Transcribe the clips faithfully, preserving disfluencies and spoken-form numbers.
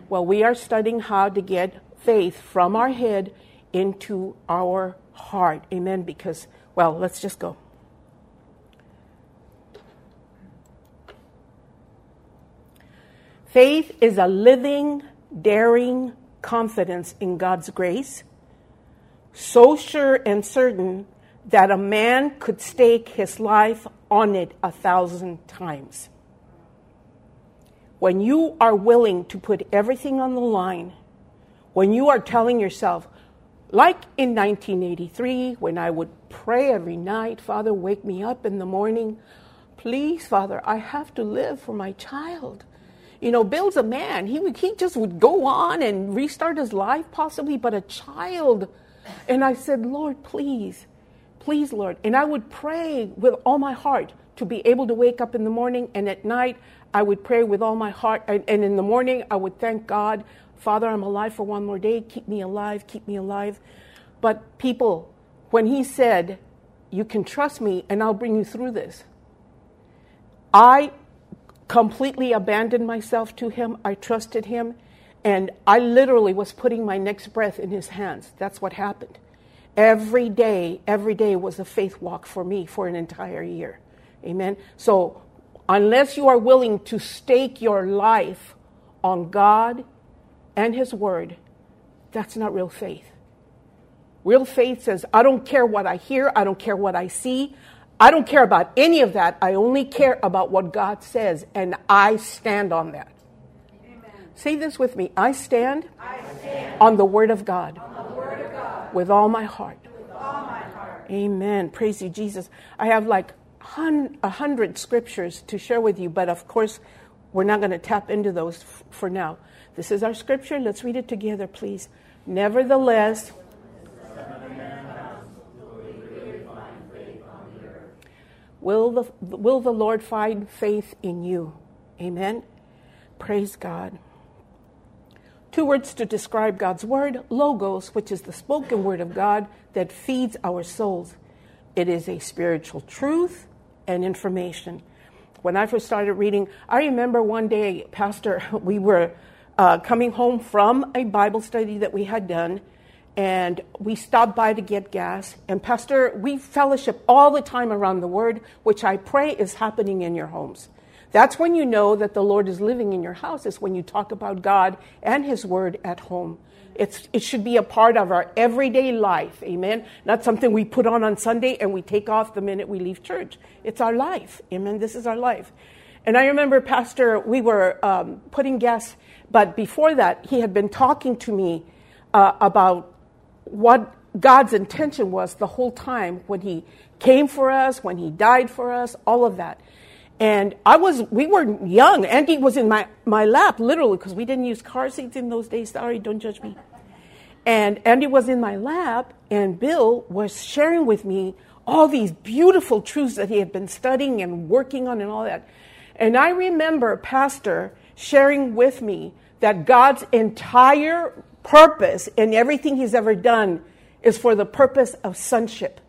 Well, we are studying how to get faith from our head into our heart. Amen. Because, well, let's just go. Faith is a living, daring confidence in God's grace, so sure and certain that a man could stake his life on it a thousand times. When you are willing to put everything on the line, when you are telling yourself, like in nineteen eighty-three, when I would pray every night, Father, wake me up in the morning. Please, Father, I have to live for my child. You know, Bill's a man. He would, he just would go on and restart his life possibly, but a child. And I said, Lord, please, please, Lord. And I would pray with all my heart to be able to wake up in the morning, and at night I would pray with all my heart. And, and in the morning I would thank God, Father, I'm alive for one more day. Keep me alive, keep me alive. But people, when he said, you can trust me and I'll bring you through this, I completely abandoned myself to him. I trusted him. And I literally was putting my next breath in his hands. That's what happened. Every day, every day was a faith walk for me for an entire year. Amen. So unless you are willing to stake your life on God and his word, that's not real faith. Real faith says, I don't care what I hear. I don't care what I see. I don't care about any of that. I only care about what God says, and I stand on that. Amen. Say this with me. I stand, I stand on the word of God, on the word of God with all my heart. With all my heart. Amen. Praise you, Jesus. I have like hun- a hundred scriptures to share with you, but of course, we're not going to tap into those f- for now. This is our scripture. Let's read it together, please. Nevertheless, Will the, will the Lord find faith in you? Amen. Praise God. Two words to describe God's word. Logos, which is the spoken word of God that feeds our souls. It is a spiritual truth and information. When I first started reading, I remember one day, Pastor, we were uh, coming home from a Bible study that we had done, and we stopped by to get gas. And Pastor, we fellowship all the time around the word, which I pray is happening in your homes. That's when you know that the Lord is living in your house, is when you talk about God and his word at home. It's, it should be a part of our everyday life, amen? Not something we put on on Sunday and we take off the minute we leave church. It's our life, amen? This is our life. And I remember, Pastor, we were um, putting gas, but before that, he had been talking to me uh, about what God's intention was the whole time when he came for us, when he died for us, all of that. And I was, we were young. Andy was in my, my lap, literally, because we didn't use car seats in those days. Sorry, don't judge me. And Andy was in my lap, and Bill was sharing with me all these beautiful truths that he had been studying and working on and all that. And I remember Pastor sharing with me that God's entire purpose in everything he's ever done is for the purpose of sonship.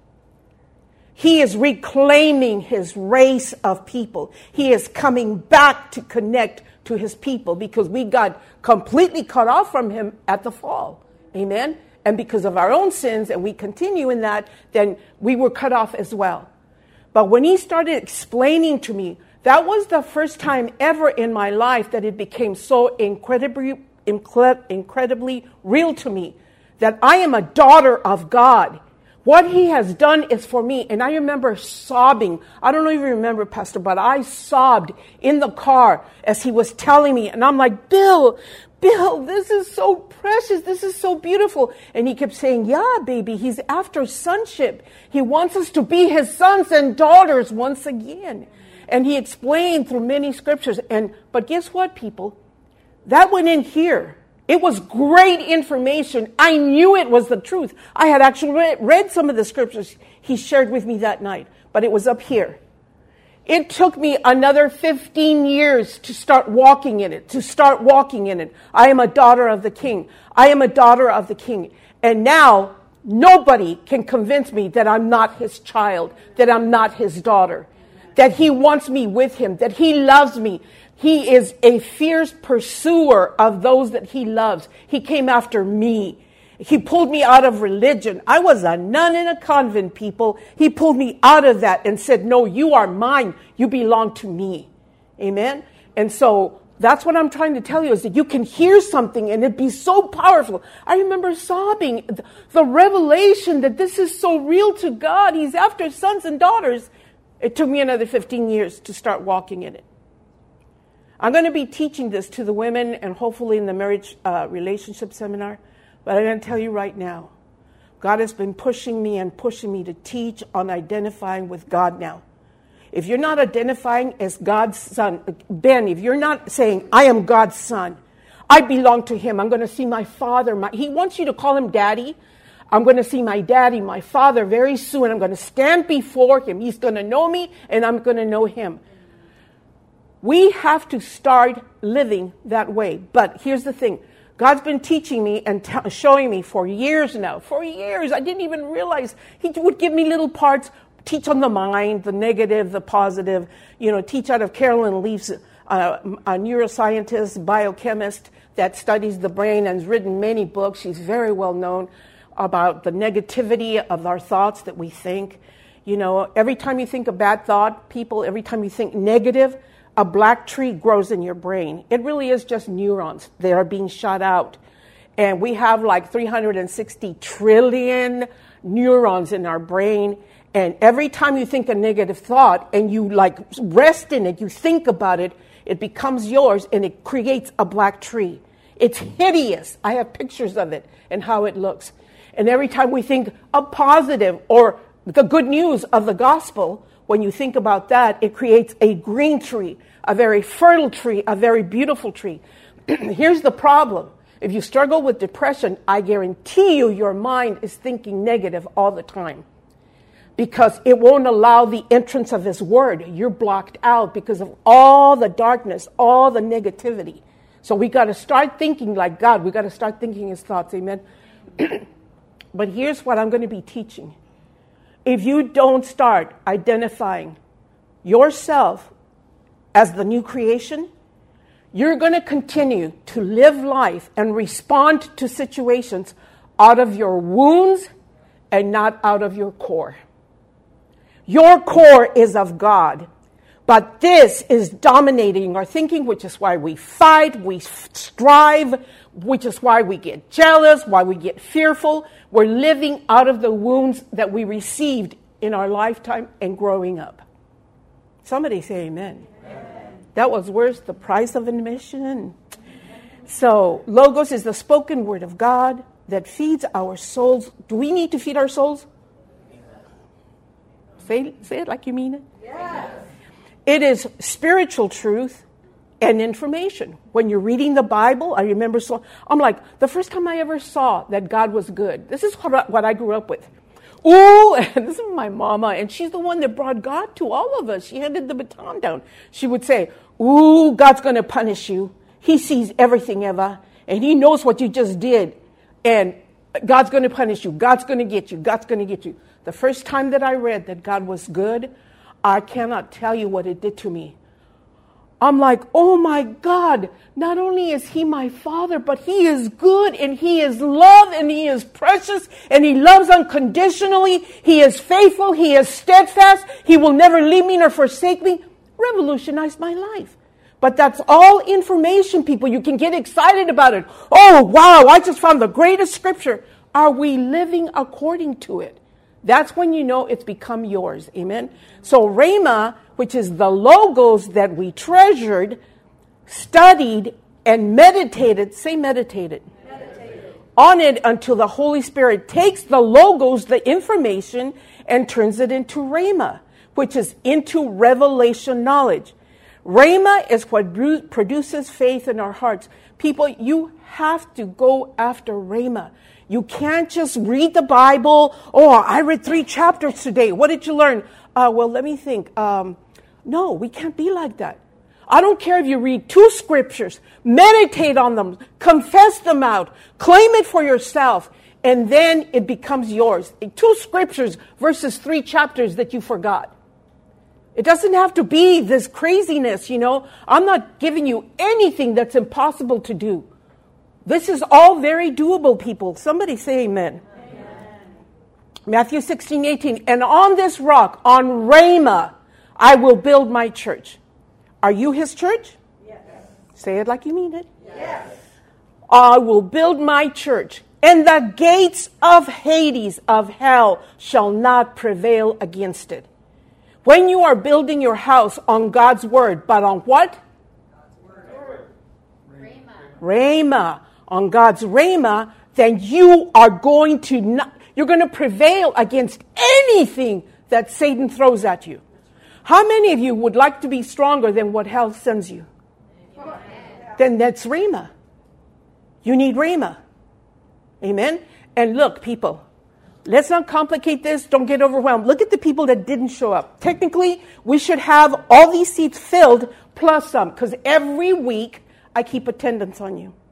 He is reclaiming his race of people. He is coming back to connect to his people because we got completely cut off from him at the fall. Amen? And because of our own sins, and we continue in that, then we were cut off as well. But when he started explaining to me, that was the first time ever in my life that it became so incredibly incredibly real to me that I am a daughter of God. What he has done is for me. And I remember sobbing. I don't even remember, Pastor, but I sobbed in the car as he was telling me. And I'm like, Bill, Bill, this is so precious. This is so beautiful. And he kept saying, yeah, baby, he's after sonship. He wants us to be his sons and daughters once again. And he explained through many scriptures. And but guess what, people? That went in here. It was great information. I knew it was the truth. I had actually read, read some of the scriptures he shared with me that night, but it was up here. It took me another fifteen years to start walking in it, to start walking in it. I am a daughter of the King. I am a daughter of the King. And now nobody can convince me that I'm not his child, that I'm not his daughter, that he wants me with him, that he loves me. He is a fierce pursuer of those that he loves. He came after me. He pulled me out of religion. I was a nun in a convent, people. He pulled me out of that and said, no, you are mine. You belong to me. Amen? And so that's what I'm trying to tell you, is that you can hear something and it be so powerful. I remember sobbing, the revelation that this is so real to God. He's after sons and daughters. It took me another fifteen years to start walking in it. I'm going to be teaching this to the women and hopefully in the marriage uh, relationship seminar. But I'm going to tell you right now, God has been pushing me and pushing me to teach on identifying with God now. If you're not identifying as God's son, Ben, if you're not saying, I am God's son, I belong to him, I'm going to see my father. My, he wants you to call him daddy. I'm going to see my daddy, my father very soon. I'm going to stand before him. He's going to know me and I'm going to know him. We have to start living that way. But here's the thing. God's been teaching me and t- showing me for years now. For years. I didn't even realize. He would give me little parts, teach on the mind, the negative, the positive. You know, teach out of Carolyn Leaf's, uh, a neuroscientist, biochemist that studies the brain and has written many books. She's very well known about the negativity of our thoughts that we think. You know, every time you think a bad thought, people, every time you think negative, a black tree grows in your brain. It really is just neurons that are being shot out. And we have like three hundred sixty trillion neurons in our brain. And every time you think a negative thought and you like rest in it, you think about it, it becomes yours and it creates a black tree. It's hideous. I have pictures of it and how it looks. And every time we think a positive or the good news of the gospel, when you think about that, it creates a green tree, a very fertile tree, a very beautiful tree. Here's the problem. If you struggle with depression, I guarantee you your mind is thinking negative all the time because it won't allow the entrance of his word. You're blocked out because of all the darkness, all the negativity. So we got to start thinking like God. We got to start thinking his thoughts. Amen. But here's what I'm going to be teaching. If you don't start identifying yourself as the new creation, you're going to continue to live life and respond to situations out of your wounds and not out of your core. Your core is of God, but this is dominating our thinking, which is why we fight, we strive, which is why we get jealous, why we get fearful. We're living out of the wounds that we received in our lifetime and growing up. Somebody say amen. Amen. That was worth the price of admission. So, Logos is the spoken word of God that feeds our souls. Do we need to feed our souls? Say, say it like you mean it. Yes. It is spiritual truth and information. When you're reading the Bible, I remember, so I'm like, the first time I ever saw that God was good, this is what, what I grew up with. Ooh, and this is my mama, and she's the one that brought God to all of us. She handed the baton down. She would say, ooh, God's going to punish you. He sees everything, Eva, and he knows what you just did. And God's going to punish you. God's going to get you. God's going to get you. The first time that I read that God was good, I cannot tell you what it did to me. I'm like, oh my God, not only is he my father, but he is good and he is love and he is precious and he loves unconditionally. He is faithful. He is steadfast. He will never leave me nor forsake me. Revolutionized my life. But that's all information, people. You can get excited about it. Oh, wow, I just found the greatest scripture. Are we living according to it? That's when you know it's become yours. Amen. So Rhema, which is the logos that we treasured, studied, and meditated, say meditated, meditated, on it until the Holy Spirit takes the logos, the information, and turns it into Rhema, which is into revelation knowledge. Rhema is what produces faith in our hearts. People, you have to go after Rhema. You can't just read the Bible. Oh, I read three chapters today. What did you learn? Uh, well, let me think. Um, no, we can't be like that. I don't care if you read two scriptures. Meditate on them. Confess them out. Claim it for yourself. And then it becomes yours. Two scriptures versus three chapters that you forgot. It doesn't have to be this craziness, you know. I'm not giving you anything that's impossible to do. This is all very doable, people. Somebody say amen. Amen. Matthew sixteen, eighteen. And on this rock, on Rhema, I will build my church. Are you his church? Yes. Say it like you mean it. Yes. I will build my church, and the gates of Hades, of hell, shall not prevail against it. When you are building your house on God's word, but on what? God's word. Rhema. Rhema. On God's Rhema, then you are going to not, you're going to prevail against anything that Satan throws at you. How many of you would like to be stronger than what hell sends you? Amen. Then that's Rhema. You need Rhema. Amen? And look, people, let's not complicate this. Don't get overwhelmed. Look at the people that didn't show up. Technically, we should have all these seats filled plus some, because every week I keep attendance on you.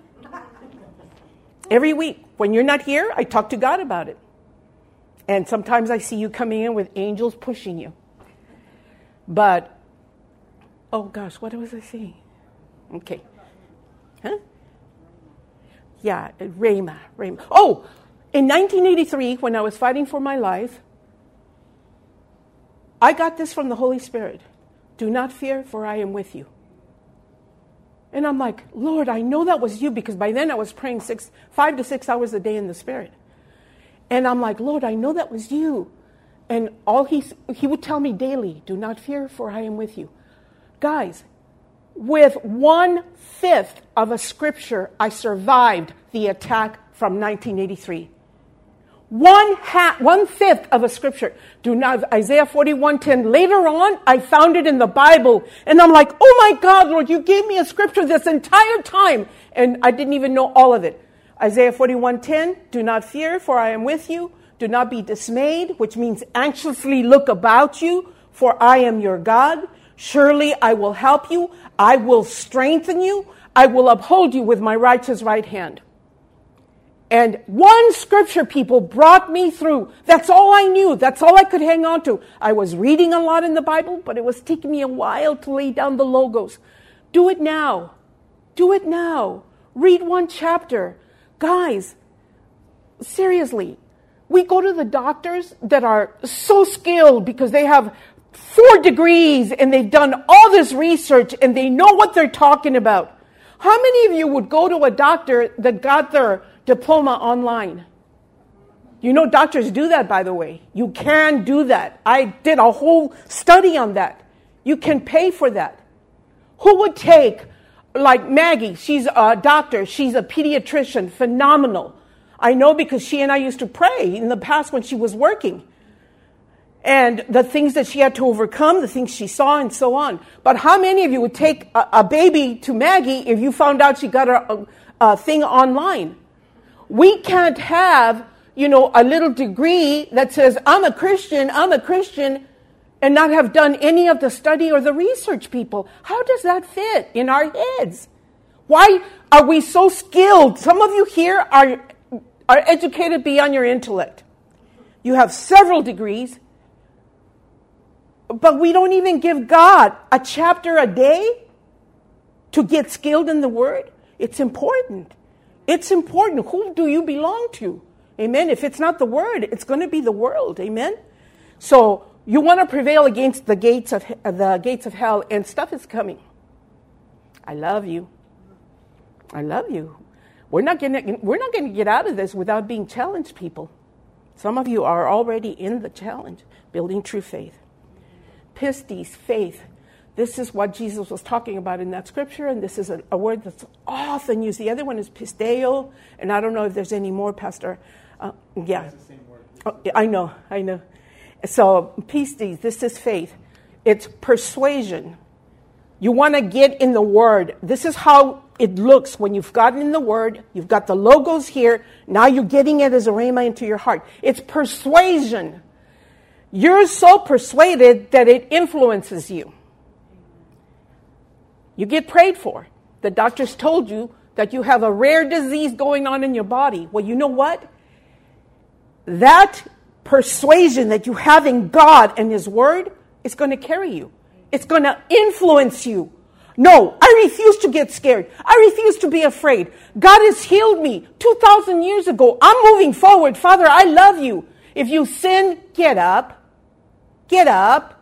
Every week. When you're not here, I talk to God about it. And sometimes I see you coming in with angels pushing you. But, oh gosh, what was I saying? Okay. Huh? Yeah, Rhema, Rhema. Oh, in nineteen eighty-three, when I was fighting for my life, I got this from the Holy Spirit. Do not fear, for I am with you. And I'm like, Lord, I know that was you, because by then I was praying six, five to six hours a day in the Spirit. And I'm like, Lord, I know that was you. And all he, he would tell me daily, do not fear, for I am with you. Guys, with one-fifth of a scripture, I survived the attack from nineteen eighty-three. One half, one-fifth of a scripture. Do not, Isaiah forty-one ten. Later on, I found it in the Bible. And I'm like, oh my God, Lord, you gave me a scripture this entire time. And I didn't even know all of it. Isaiah forty-one ten. Do not fear, for I am with you. Do not be dismayed, which means anxiously look about you, for I am your God. Surely I will help you. I will strengthen you. I will uphold you with my righteous right hand. And one scripture, people, brought me through. That's all I knew. That's all I could hang on to. I was reading a lot in the Bible, but it was taking me a while to lay down the logos. Do it now. Do it now. Read one chapter. Guys, seriously, we go to the doctors that are so skilled because they have four degrees and they've done all this research and they know what they're talking about. How many of you would go to a doctor that got their diploma online? You know, doctors do that, by the way. You can do that. I did a whole study on that. You can pay for that. Who would take, like Maggie, she's a doctor, she's a pediatrician, phenomenal. I know because she and I used to pray in the past when she was working. And the things that she had to overcome, the things she saw, and so on. But how many of you would take a, a baby to Maggie if you found out she got a, a, a thing online? We can't have, you know, a little degree that says, I'm a Christian, I'm a Christian, and not have done any of the study or the research, people. How does that fit in our heads? Why are we so skilled? Some of you here are, are educated beyond your intellect. You have several degrees, but we don't even give God a chapter a day to get skilled in the Word. It's important. It's important. Who do you belong to? Amen. If it's not the Word, it's going to be the world. Amen. So you want to prevail against the gates of the gates of hell, and stuff is coming. I love you. I love you. We're not going to we're not going to get out of this without being challenged, people. Some of you are already in the challenge, building true faith. Pistis, faith. This is what Jesus was talking about in that scripture, and this is a, a word that's often used. The other one is pisteo, and I don't know if there's any more, Pastor. Uh, yeah. It's the same word. Oh, I know, I know. So, pistis, this is faith. It's persuasion. You want to get in the Word. This is how it looks when you've gotten in the Word. You've got the logos here. Now you're getting it as a rhema into your heart. It's persuasion. You're so persuaded that it influences you. You get prayed for. The doctors told you that you have a rare disease going on in your body. Well, you know what? That persuasion that you have in God and His Word It's going to carry you. It's going to influence you. No, I refuse to get scared. I refuse to be afraid. God has healed me two thousand years ago. I'm moving forward. Father, I love you. If you sin, get up. Get up.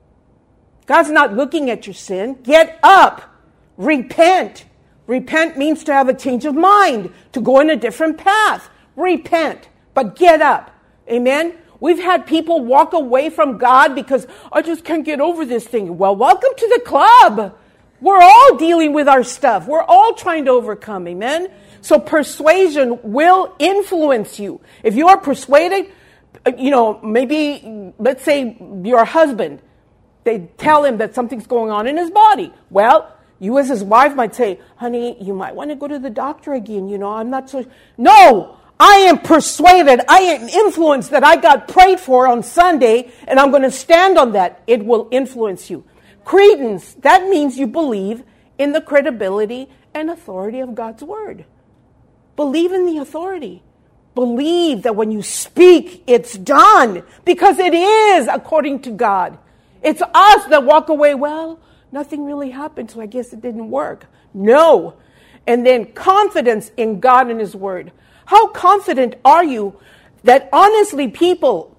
God's not looking at your sin. Get up. Repent. Repent means to have a change of mind, to go in a different path. Repent, but get up. Amen? We've had people walk away from God because I just can't get over this thing. Well, welcome to the club. We're all dealing with our stuff. We're all trying to overcome. Amen? So persuasion will influence you. If you are persuaded, you know, maybe, let's say your husband, they tell him that something's going on in his body. Well, you as his wife might say, honey, you might want to go to the doctor again. You know, I'm not so... No! I am persuaded, I am influenced that I got prayed for on Sunday, and I'm going to stand on that. It will influence you. Credence, that means you believe in the credibility and authority of God's word. Believe in the authority. Believe that when you speak, it's done, because it is according to God. It's us that walk away, well, nothing really happened, so I guess it didn't work. No. And then confidence in God and his word. How confident are you that honestly people,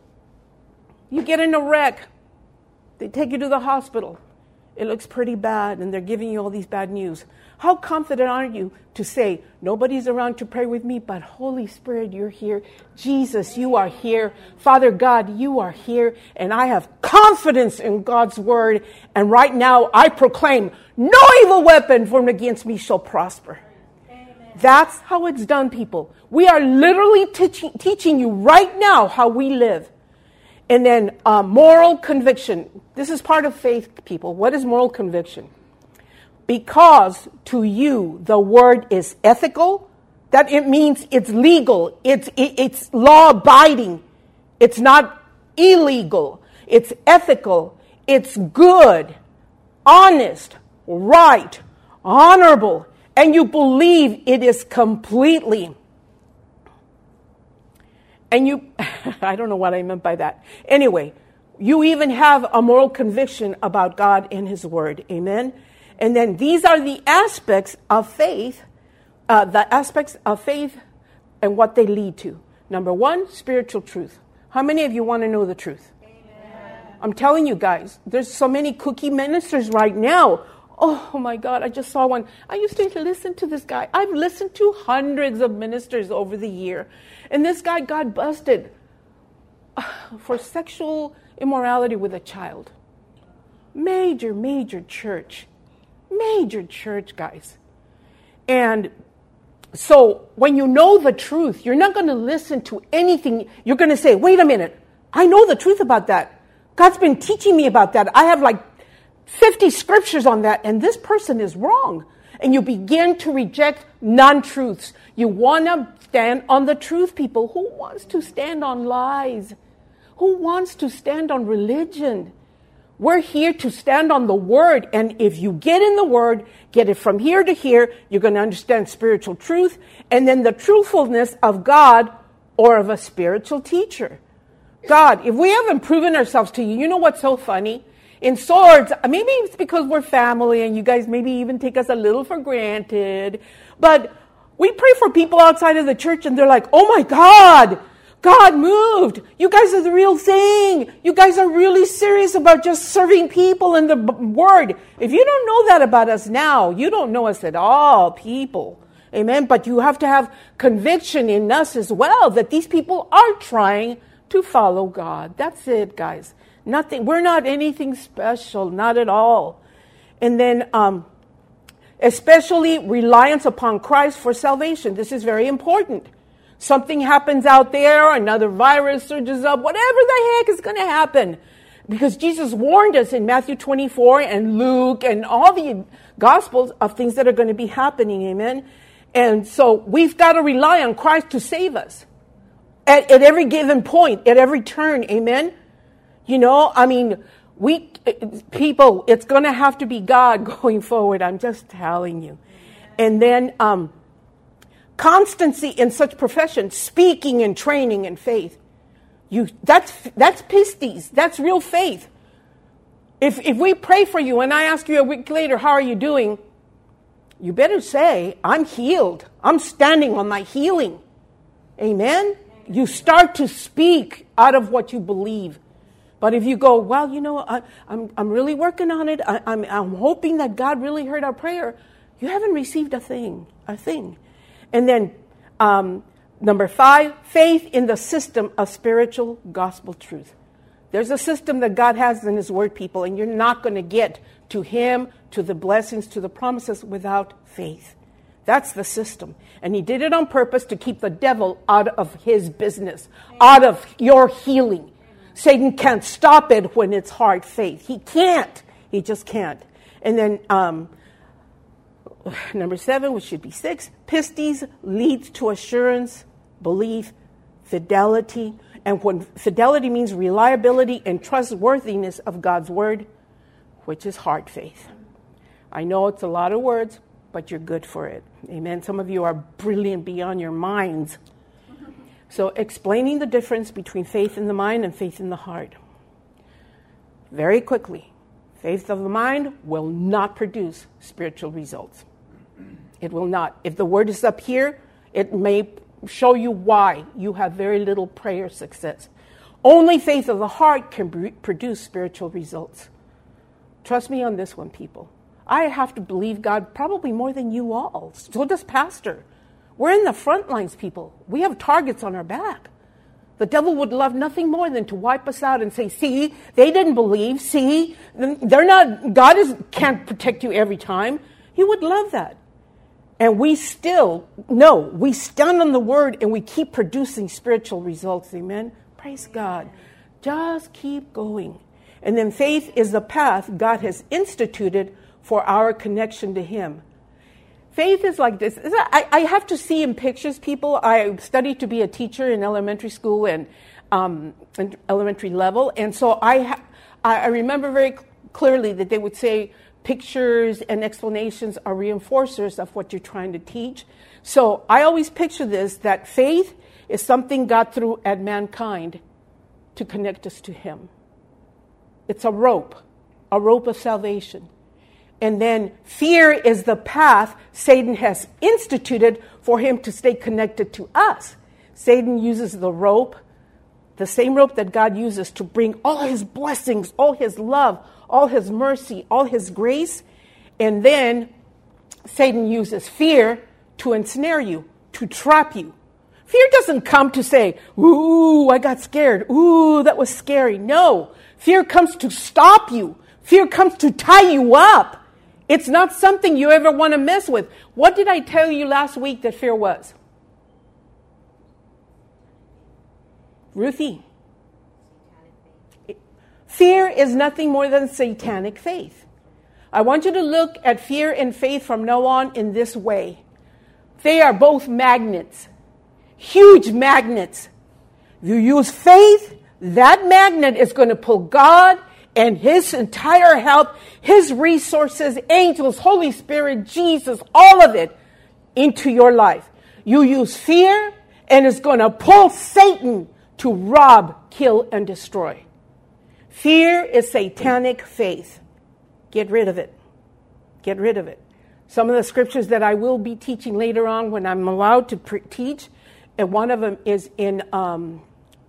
you get in a wreck, they take you to the hospital, it looks pretty bad, and they're giving you all these bad news. How confident are you to say, nobody's around to pray with me, but Holy Spirit, you're here. Jesus, you are here. Father God, you are here. And I have confidence in God's word. And right now I proclaim, no evil weapon formed against me shall prosper. That's how it's done, people. We are literally teaching, teaching you right now how we live. And then uh, moral conviction. This is part of faith, people. What is moral conviction? Because to you the word is ethical, that it means it's legal, it's it, it's law-abiding, it's not illegal, it's ethical, it's good, honest, right, honorable, and you believe it is completely. And you, I don't know what I meant by that. Anyway, you even have a moral conviction about God and his word. Amen? And then these are the aspects of faith, uh, the aspects of faith and what they lead to. Number one, spiritual truth. How many of you want to know the truth? Amen. I'm telling you guys, there's so many cookie ministers right now. Oh my God, I just saw one. I used to listen to this guy. I've listened to hundreds of ministers over the year. And this guy got busted for sexual immorality with a child. Major, major church. Major church, guys. And so when you know the truth, you're not going to listen to anything. You're going to say, wait a minute. I know the truth about that. God's been teaching me about that. I have like fifty scriptures on that, and this person is wrong. And you begin to reject non-truths. You want to stand on the truth, people. Who wants to stand on lies? Who wants to stand on religion? We're here to stand on the word. And if you get in the word, get it from here to here, you're going to understand spiritual truth. And then the truthfulness of God or of a spiritual teacher. God, if we haven't proven ourselves to you, you know what's so funny? In Swords, maybe it's because we're family and you guys maybe even take us a little for granted. But we pray for people outside of the church and they're like, oh my God, God moved. You guys are the real thing. You guys are really serious about just serving people in the word. If you don't know that about us now, you don't know us at all, people. Amen. But you have to have conviction in us as well that these people are trying to follow God. That's it, guys. Nothing. We're not anything special, not at all. And then, um, especially reliance upon Christ for salvation. This is very important. Something happens out there, another virus surges up, whatever the heck is going to happen. Because Jesus warned us in Matthew twenty-four and Luke and all the Gospels of things that are going to be happening, amen? And so we've got to rely on Christ to save us at, at every given point, at every turn, amen? You know, I mean, we people, it's going to have to be God going forward. I'm just telling you. And then um, constancy in such profession, speaking and training in faith. You that's that's pistis. That's real faith. If if we pray for you and I ask you a week later, how are you doing? You better say, I'm healed. I'm standing on my healing. Amen? You start to speak out of what you believe. But if you go, well, you know, I, I'm I'm really working on it. I, I'm I'm hoping that God really heard our prayer. You haven't received a thing, a thing. And then um, number five, faith in the system of spiritual gospel truth. There's a system that God has in his word, people, and you're not going to get to him, to the blessings, to the promises without faith. That's the system. And he did it on purpose to keep the devil out of his business, out of your healing. Satan can't stop it when it's hard faith. He can't. He just can't. And then um, number seven, which should be six, pistis leads to assurance, belief, fidelity. And when fidelity means reliability and trustworthiness of God's word, which is hard faith. I know it's a lot of words, but you're good for it. Amen. Some of you are brilliant beyond your minds. So explaining the difference between faith in the mind and faith in the heart. Very quickly, faith of the mind will not produce spiritual results. It will not. If the word is up here, it may show you why you have very little prayer success. Only faith of the heart can produce spiritual results. Trust me on this one, people. I have to believe God probably more than you all. So does Pastor. We're in the front lines, people. We have targets on our back. The devil would love nothing more than to wipe us out and say, see, they didn't believe. See, they're not, God is, can't protect you every time. He would love that. And we still, no, we stand on the word and we keep producing spiritual results. Amen. Praise God. Just keep going. And then faith is the path God has instituted for our connection to him. Faith is like this. I, I have to see in pictures, people. I studied to be a teacher in elementary school and um, elementary level. And so I, ha- I remember very clearly that they would say pictures and explanations are reinforcers of what you're trying to teach. So I always picture this, that faith is something God threw at mankind to connect us to him. It's a rope, a rope of salvation. And then fear is the path Satan has instituted for him to stay connected to us. Satan uses the rope, the same rope that God uses to bring all his blessings, all his love, all his mercy, all his grace. And then Satan uses fear to ensnare you, to trap you. Fear doesn't come to say, ooh, I got scared. Ooh, that was scary. No, fear comes to stop you. Fear comes to tie you up. It's not something you ever want to mess with. What did I tell you last week that fear was? Ruthie. Fear is nothing more than satanic faith. I want you to look at fear and faith from now on in this way. They are both magnets. Huge magnets. You use faith, that magnet is going to pull God and his entire help, his resources, angels, Holy Spirit, Jesus, all of it into your life. You use fear and it's going to pull Satan to rob, kill, and destroy. Fear is satanic faith. Get rid of it. Get rid of it. Some of the scriptures that I will be teaching later on when I'm allowed to pre- teach, and one of them is in, um,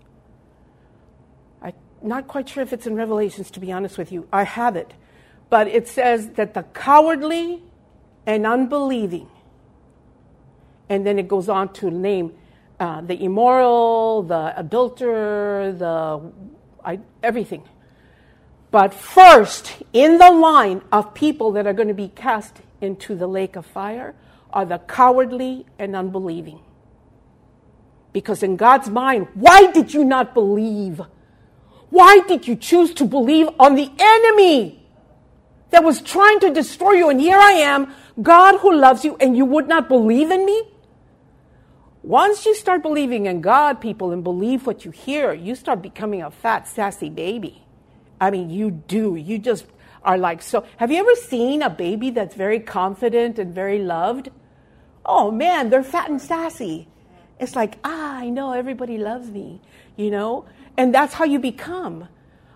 I'm not quite sure if it's in Revelations, to be honest with you. I have it. But it says that the cowardly and unbelieving, and then it goes on to name uh, the immoral, the adulterer, the I, everything. But first, in the line of people that are going to be cast into the lake of fire are the cowardly and unbelieving. Because in God's mind, why did you not believe? Why did you choose to believe on the enemy that was trying to destroy you? And here I am, God who loves you, and you would not believe in me? Once you start believing in God, people, and believe what you hear, you start becoming a fat, sassy baby. I mean, you do. You just are like, so. Have you ever seen a baby that's very confident and very loved? Oh, man, they're fat and sassy. It's like, ah, I know everybody loves me, you know? And that's how you become.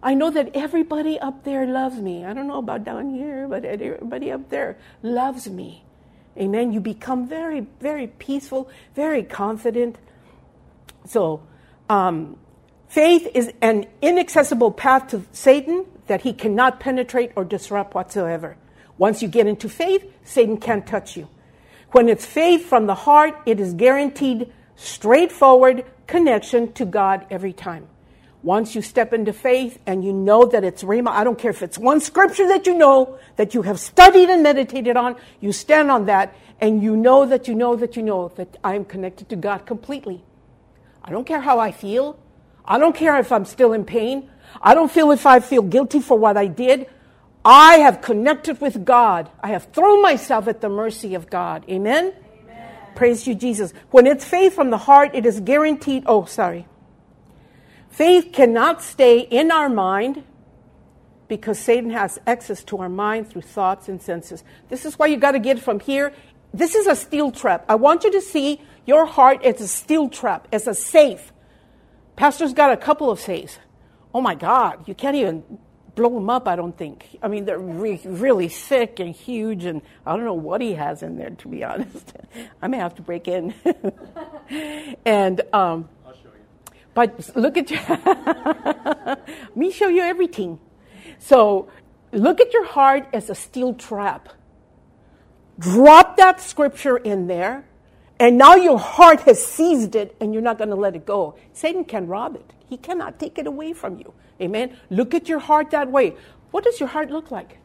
I know that everybody up there loves me. I don't know about down here, but everybody up there loves me. Amen. You become very, very peaceful, very confident. So, um, faith is an inaccessible path to Satan that he cannot penetrate or disrupt whatsoever. Once you get into faith, Satan can't touch you. When it's faith from the heart, it is guaranteed straightforward connection to God every time. Once you step into faith and you know that it's Rhema, I don't care if it's one scripture that you know, that you have studied and meditated on, you stand on that and you know that you know that you know that I am connected to God completely. I don't care how I feel. I don't care if I'm still in pain. I don't feel if I feel guilty for what I did. I have connected with God. I have thrown myself at the mercy of God. Amen? Amen. Praise you, Jesus. When it's faith from the heart, it is guaranteed. Oh, sorry. Faith cannot stay in our mind because Satan has access to our mind through thoughts and senses. This is why you got to get from here. This is a steel trap. I want you to see your heart as a steel trap, as a safe. Pastor's got a couple of safes. Oh my God, you can't even blow them up, I don't think. I mean, they're re- really thick and huge, and I don't know what he has in there, to be honest. I may have to break in. and um, I'll show you. But look at your me show you everything. So look at your heart as a steel trap. Drop that scripture in there, and now your heart has seized it, and you're not going to let it go. Satan can rob it. He cannot take it away from you. Amen? Look at your heart that way. What does your heart look like?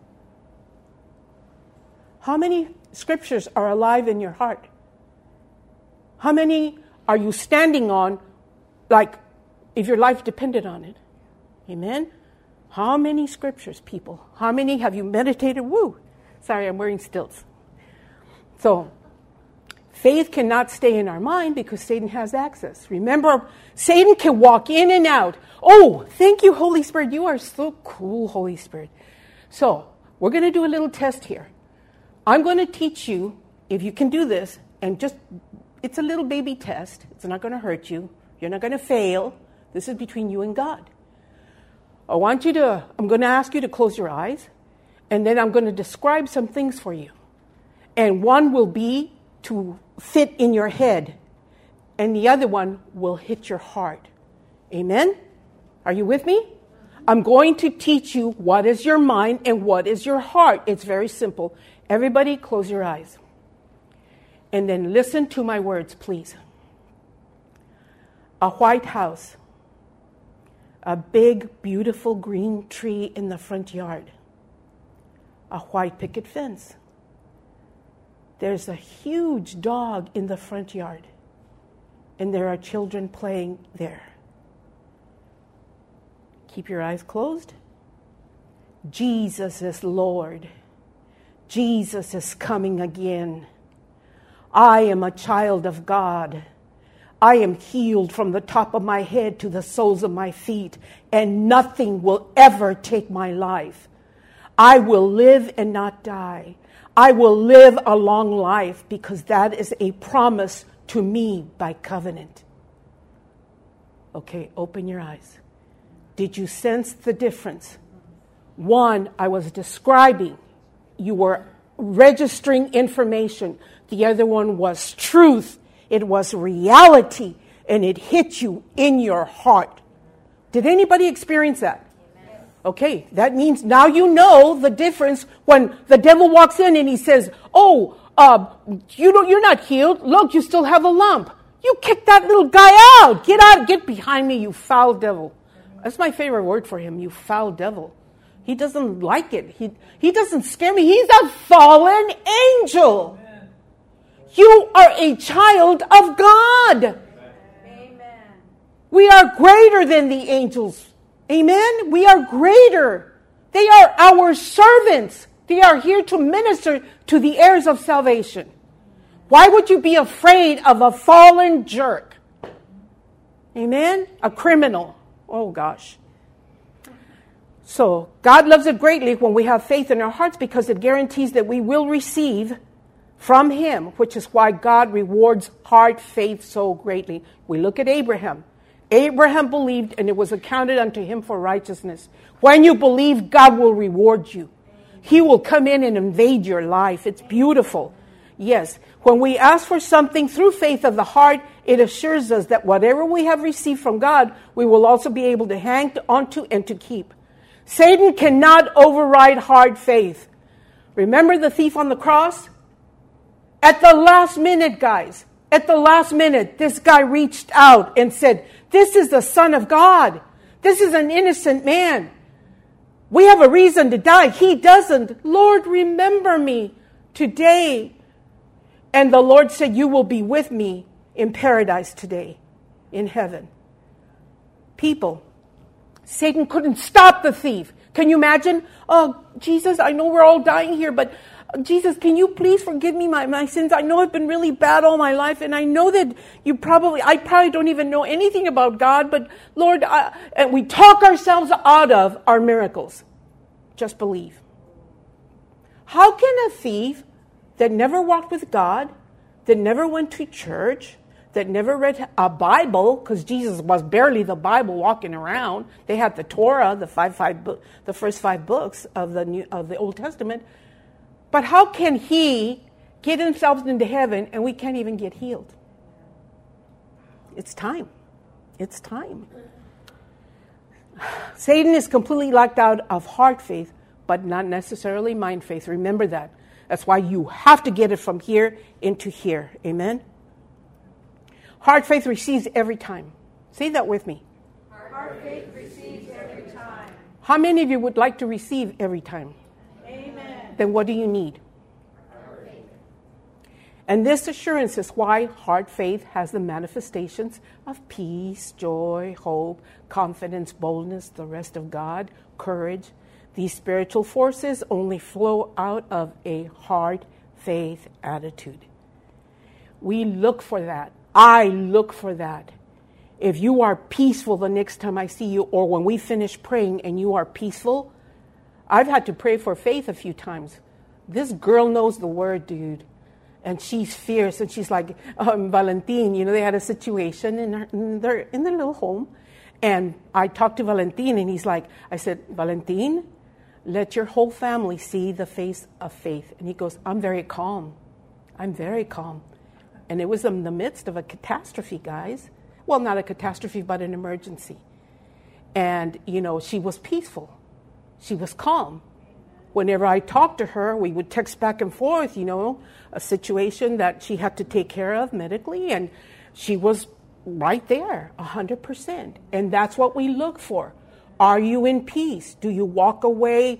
How many scriptures are alive in your heart? How many are you standing on, like, if your life depended on it? Amen? How many scriptures, people? How many have you meditated? Woo! Sorry, I'm wearing stilts. So, faith cannot stay in our mind because Satan has access. Remember, Satan can walk in and out. Oh, thank you, Holy Spirit. You are so cool, Holy Spirit. So, we're going to do a little test here. I'm going to teach you, if you can do this, and just, it's a little baby test. It's not going to hurt you. You're not going to fail. This is between you and God. I want you to, I'm going to ask you to close your eyes, and then I'm going to describe some things for you. And one will be to fit in your head, and the other one will hit your heart. Amen? Are you with me? I'm going to teach you what is your mind and what is your heart. It's very simple. Everybody close your eyes. And then listen to my words, please. A white house. A big, beautiful green tree in the front yard. A white picket fence. There's a huge dog in the front yard. And there are children playing there. Keep your eyes closed. Jesus is Lord. Jesus is coming again. I am a child of God. I am healed from the top of my head to the soles of my feet, and nothing will ever take my life. I will live and not die. I will live a long life because that is a promise to me by covenant. Okay, open your eyes. Did you sense the difference? One, I was describing. You were registering information. The other one was truth. It was reality. And it hit you in your heart. Did anybody experience that? Okay, that means now you know the difference when the devil walks in and he says, oh, uh, you don't, you're not healed. Look, you still have a lump. You kick that little guy out. Get out. Get behind me, you foul devil. That's my favorite word for him, you foul devil. He doesn't like it. He, he doesn't scare me. He's a fallen angel. Amen. You are a child of God. Amen. We are greater than the angels. Amen? We are greater. They are our servants. They are here to minister to the heirs of salvation. Why would you be afraid of a fallen jerk? Amen? A criminal. Oh, gosh. So, God loves it greatly when we have faith in our hearts because it guarantees that we will receive from Him, which is why God rewards hard faith so greatly. We look at Abraham. Abraham believed, and it was accounted unto him for righteousness. When you believe, God will reward you. He will come in and invade your life. It's beautiful. Yes, when we ask for something through faith of the heart, it assures us that whatever we have received from God, we will also be able to hang onto and to keep. Satan cannot override hard faith. Remember the thief on the cross? At the last minute, guys, at the last minute, this guy reached out and said, this is the Son of God. This is an innocent man. We have a reason to die. He doesn't. Lord, remember me today. And the Lord said, you will be with me in paradise today, in heaven. People, Satan couldn't stop the thief. Can you imagine? Oh, Jesus, I know we're all dying here, but Jesus, can you please forgive me my, my sins? I know I've been really bad all my life, and I know that you probably, I probably don't even know anything about God, but Lord, I, and we talk ourselves out of our miracles. Just believe. How can a thief that never walked with God, that never went to church, that never read a Bible, because Jesus was barely the Bible walking around. They had the Torah, the five, five, the first five books of the New, of the Old Testament. But how can he get himself into heaven and we can't even get healed? It's time. It's time. Satan is completely locked out of heart faith, but not necessarily mind faith. Remember that. That's why you have to get it from here into here. Amen? Heart faith receives every time. Say that with me. Heart faith receives every time. How many of you would like to receive every time? Amen. Then what do you need? Heart faith. And this assurance is why heart faith has the manifestations of peace, joy, hope, confidence, boldness, the rest of God, courage. These spiritual forces only flow out of a heart faith attitude. We look for that. I look for that. If you are peaceful the next time I see you, or when we finish praying and you are peaceful, I've had to pray for faith a few times. This girl knows the word, dude. And she's fierce. And she's like, um, Valentin, you know, they had a situation in, her, in, their, in their little home. And I talked to Valentin, and he's like, I said, Valentin, let your whole family see the face of faith. And he goes, I'm very calm. I'm very calm. And it was in the midst of a catastrophe, guys. Well, not a catastrophe, but an emergency. And, you know, she was peaceful. She was calm. Whenever I talked to her, we would text back and forth, you know, a situation that she had to take care of medically. And she was right there, one hundred percent. And that's what we look for. Are you in peace? Do you walk away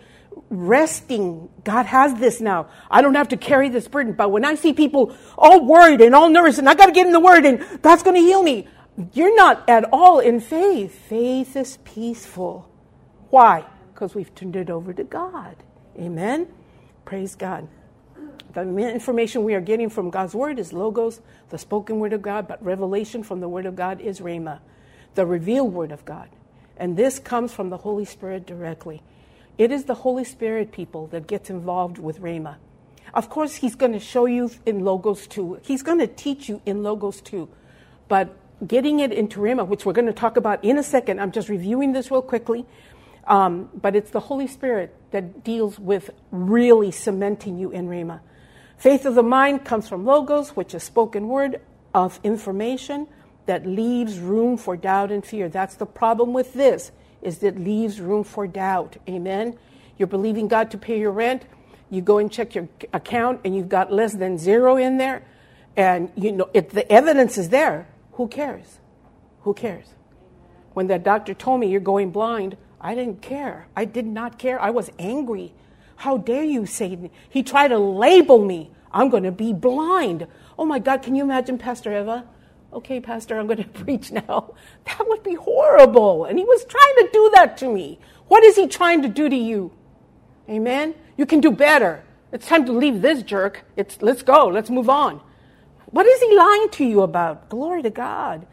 resting? God has this now. I don't have to carry this burden. But when I see people all worried and all nervous, and I got to get in the Word, and God's going to heal me, you're not at all in faith. Faith is peaceful. Why? Because we've turned it over to God. Amen? Praise God. The information we are getting from God's Word is Logos, the spoken Word of God, but revelation from the Word of God is Rhema, the revealed Word of God. And this comes from the Holy Spirit directly. It is the Holy Spirit, people, that gets involved with Rhema. Of course, he's going to show you in Logos too. He's going to teach you in Logos too. But getting it into Rhema, which we're going to talk about in a second, I'm just reviewing this real quickly. Um, but it's the Holy Spirit that deals with really cementing you in Rhema. Faith of the mind comes from Logos, which is spoken word of information that leaves room for doubt and fear. That's the problem with this, is that it leaves room for doubt. Amen? You're believing God to pay your rent. You go and check your account, and you've got less than zero in there. And, you know, if the evidence is there, who cares? Who cares? When that doctor told me you're going blind, I didn't care. I did not care. I was angry. How dare you, Satan? He tried to label me. I'm going to be blind. Oh, my God, can you imagine, Pastor Eva? Okay, Pastor, I'm going to preach now. That would be horrible. And he was trying to do that to me. What is he trying to do to you? Amen? You can do better. It's time to leave this jerk. It's let's go. Let's move on. What is he lying to you about? Glory to God.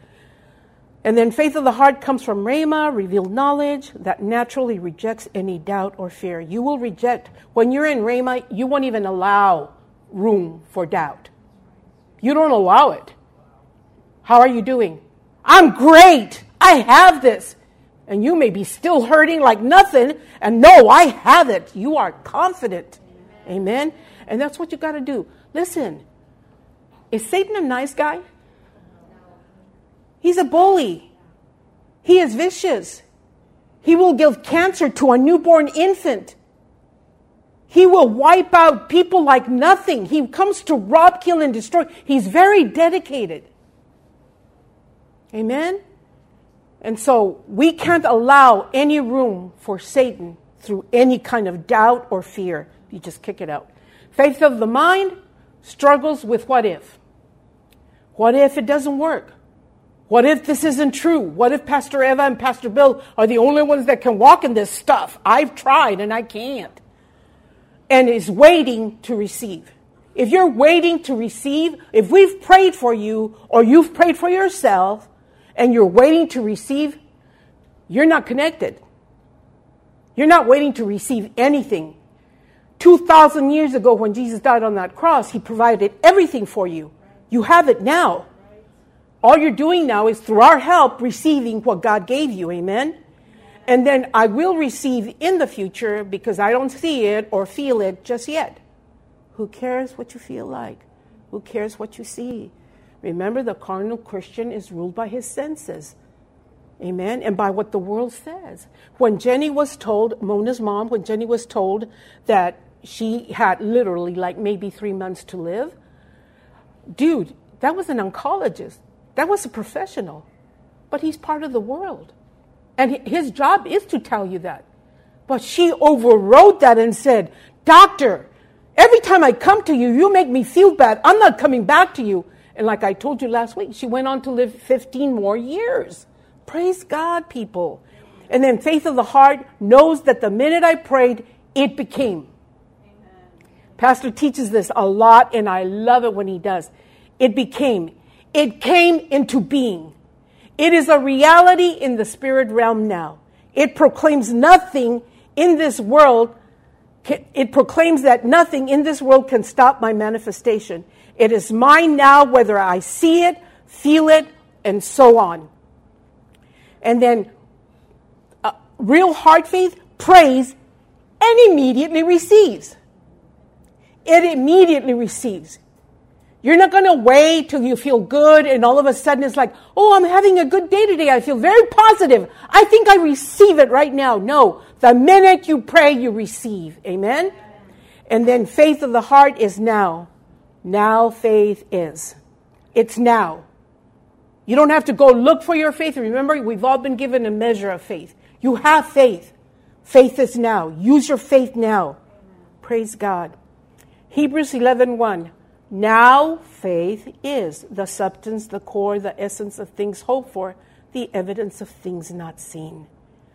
And then faith of the heart comes from Rhema, revealed knowledge, that naturally rejects any doubt or fear. You will reject. When you're in Rhema, you won't even allow room for doubt. You don't allow it. How are you doing? I'm great. I have this. And you may be still hurting like nothing. And no, I have it. You are confident. Amen. Amen. And that's what you got to do. Listen, is Satan a nice guy? He's a bully. He is vicious. He will give cancer to a newborn infant. He will wipe out people like nothing. He comes to rob, kill, and destroy. He's very dedicated. Amen? And so we can't allow any room for Satan through any kind of doubt or fear. You just kick it out. Faith of the mind struggles with what if. What if it doesn't work? What if this isn't true? What if Pastor Eva and Pastor Bill are the only ones that can walk in this stuff? I've tried and I can't. And is waiting to receive. If you're waiting to receive, if we've prayed for you or you've prayed for yourself and you're waiting to receive, you're not connected. You're not waiting to receive anything. two thousand years ago when Jesus died on that cross, he provided everything for you. You have it now. All you're doing now is through our help receiving what God gave you. Amen? And then I will receive in the future because I don't see it or feel it just yet. Who cares what you feel like? Who cares what you see? Remember, the carnal Christian is ruled by his senses. Amen? And by what the world says. When Jenny was told, Mona's mom, when Jenny was told that she had literally like maybe three months to live, dude, that was an oncologist. That was a professional. But he's part of the world. And his job is to tell you that. But she overrode that and said, doctor, every time I come to you, you make me feel bad. I'm not coming back to you. And like I told you last week, she went on to live fifteen more years. Praise God, people. And then faith of the heart knows that the minute I prayed, it became. Amen. Pastor teaches this a lot, and I love it when he does. It became. It came into being. It is a reality in the spirit realm now. It proclaims nothing in this world. It proclaims that nothing in this world can stop my manifestation. It is mine now, whether I see it, feel it, and so on. And then uh, real heart faith prays and immediately receives. It immediately receives. You're not going to wait till you feel good and all of a sudden it's like, oh, I'm having a good day today. I feel very positive. I think I receive it right now. No, the minute you pray, you receive. Amen? And then faith of the heart is now. Now faith is. It's now. You don't have to go look for your faith. Remember, we've all been given a measure of faith. You have faith. Faith is now. Use your faith now. Praise God. Hebrews eleven one. Now faith is the substance, the core, the essence of things hoped for, the evidence of things not seen.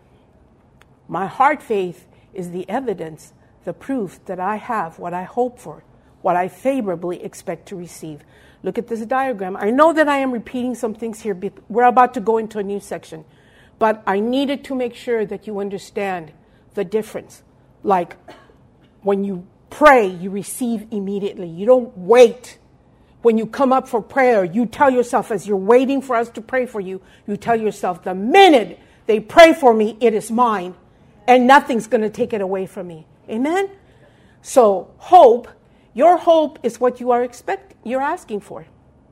My heart faith is the evidence, the proof that I have what I hope for, what I favorably expect to receive. Look at this diagram. I know that I am repeating some things here. We're about to go into a new section. But I needed to make sure that you understand the difference. Like when you pray, you receive immediately. You don't wait. When you come up for prayer, you tell yourself, as you're waiting for us to pray for you, you tell yourself, the minute they pray for me, it is mine. And nothing's going to take it away from me. Amen? So hope, your hope is what you are expect, you're asking for.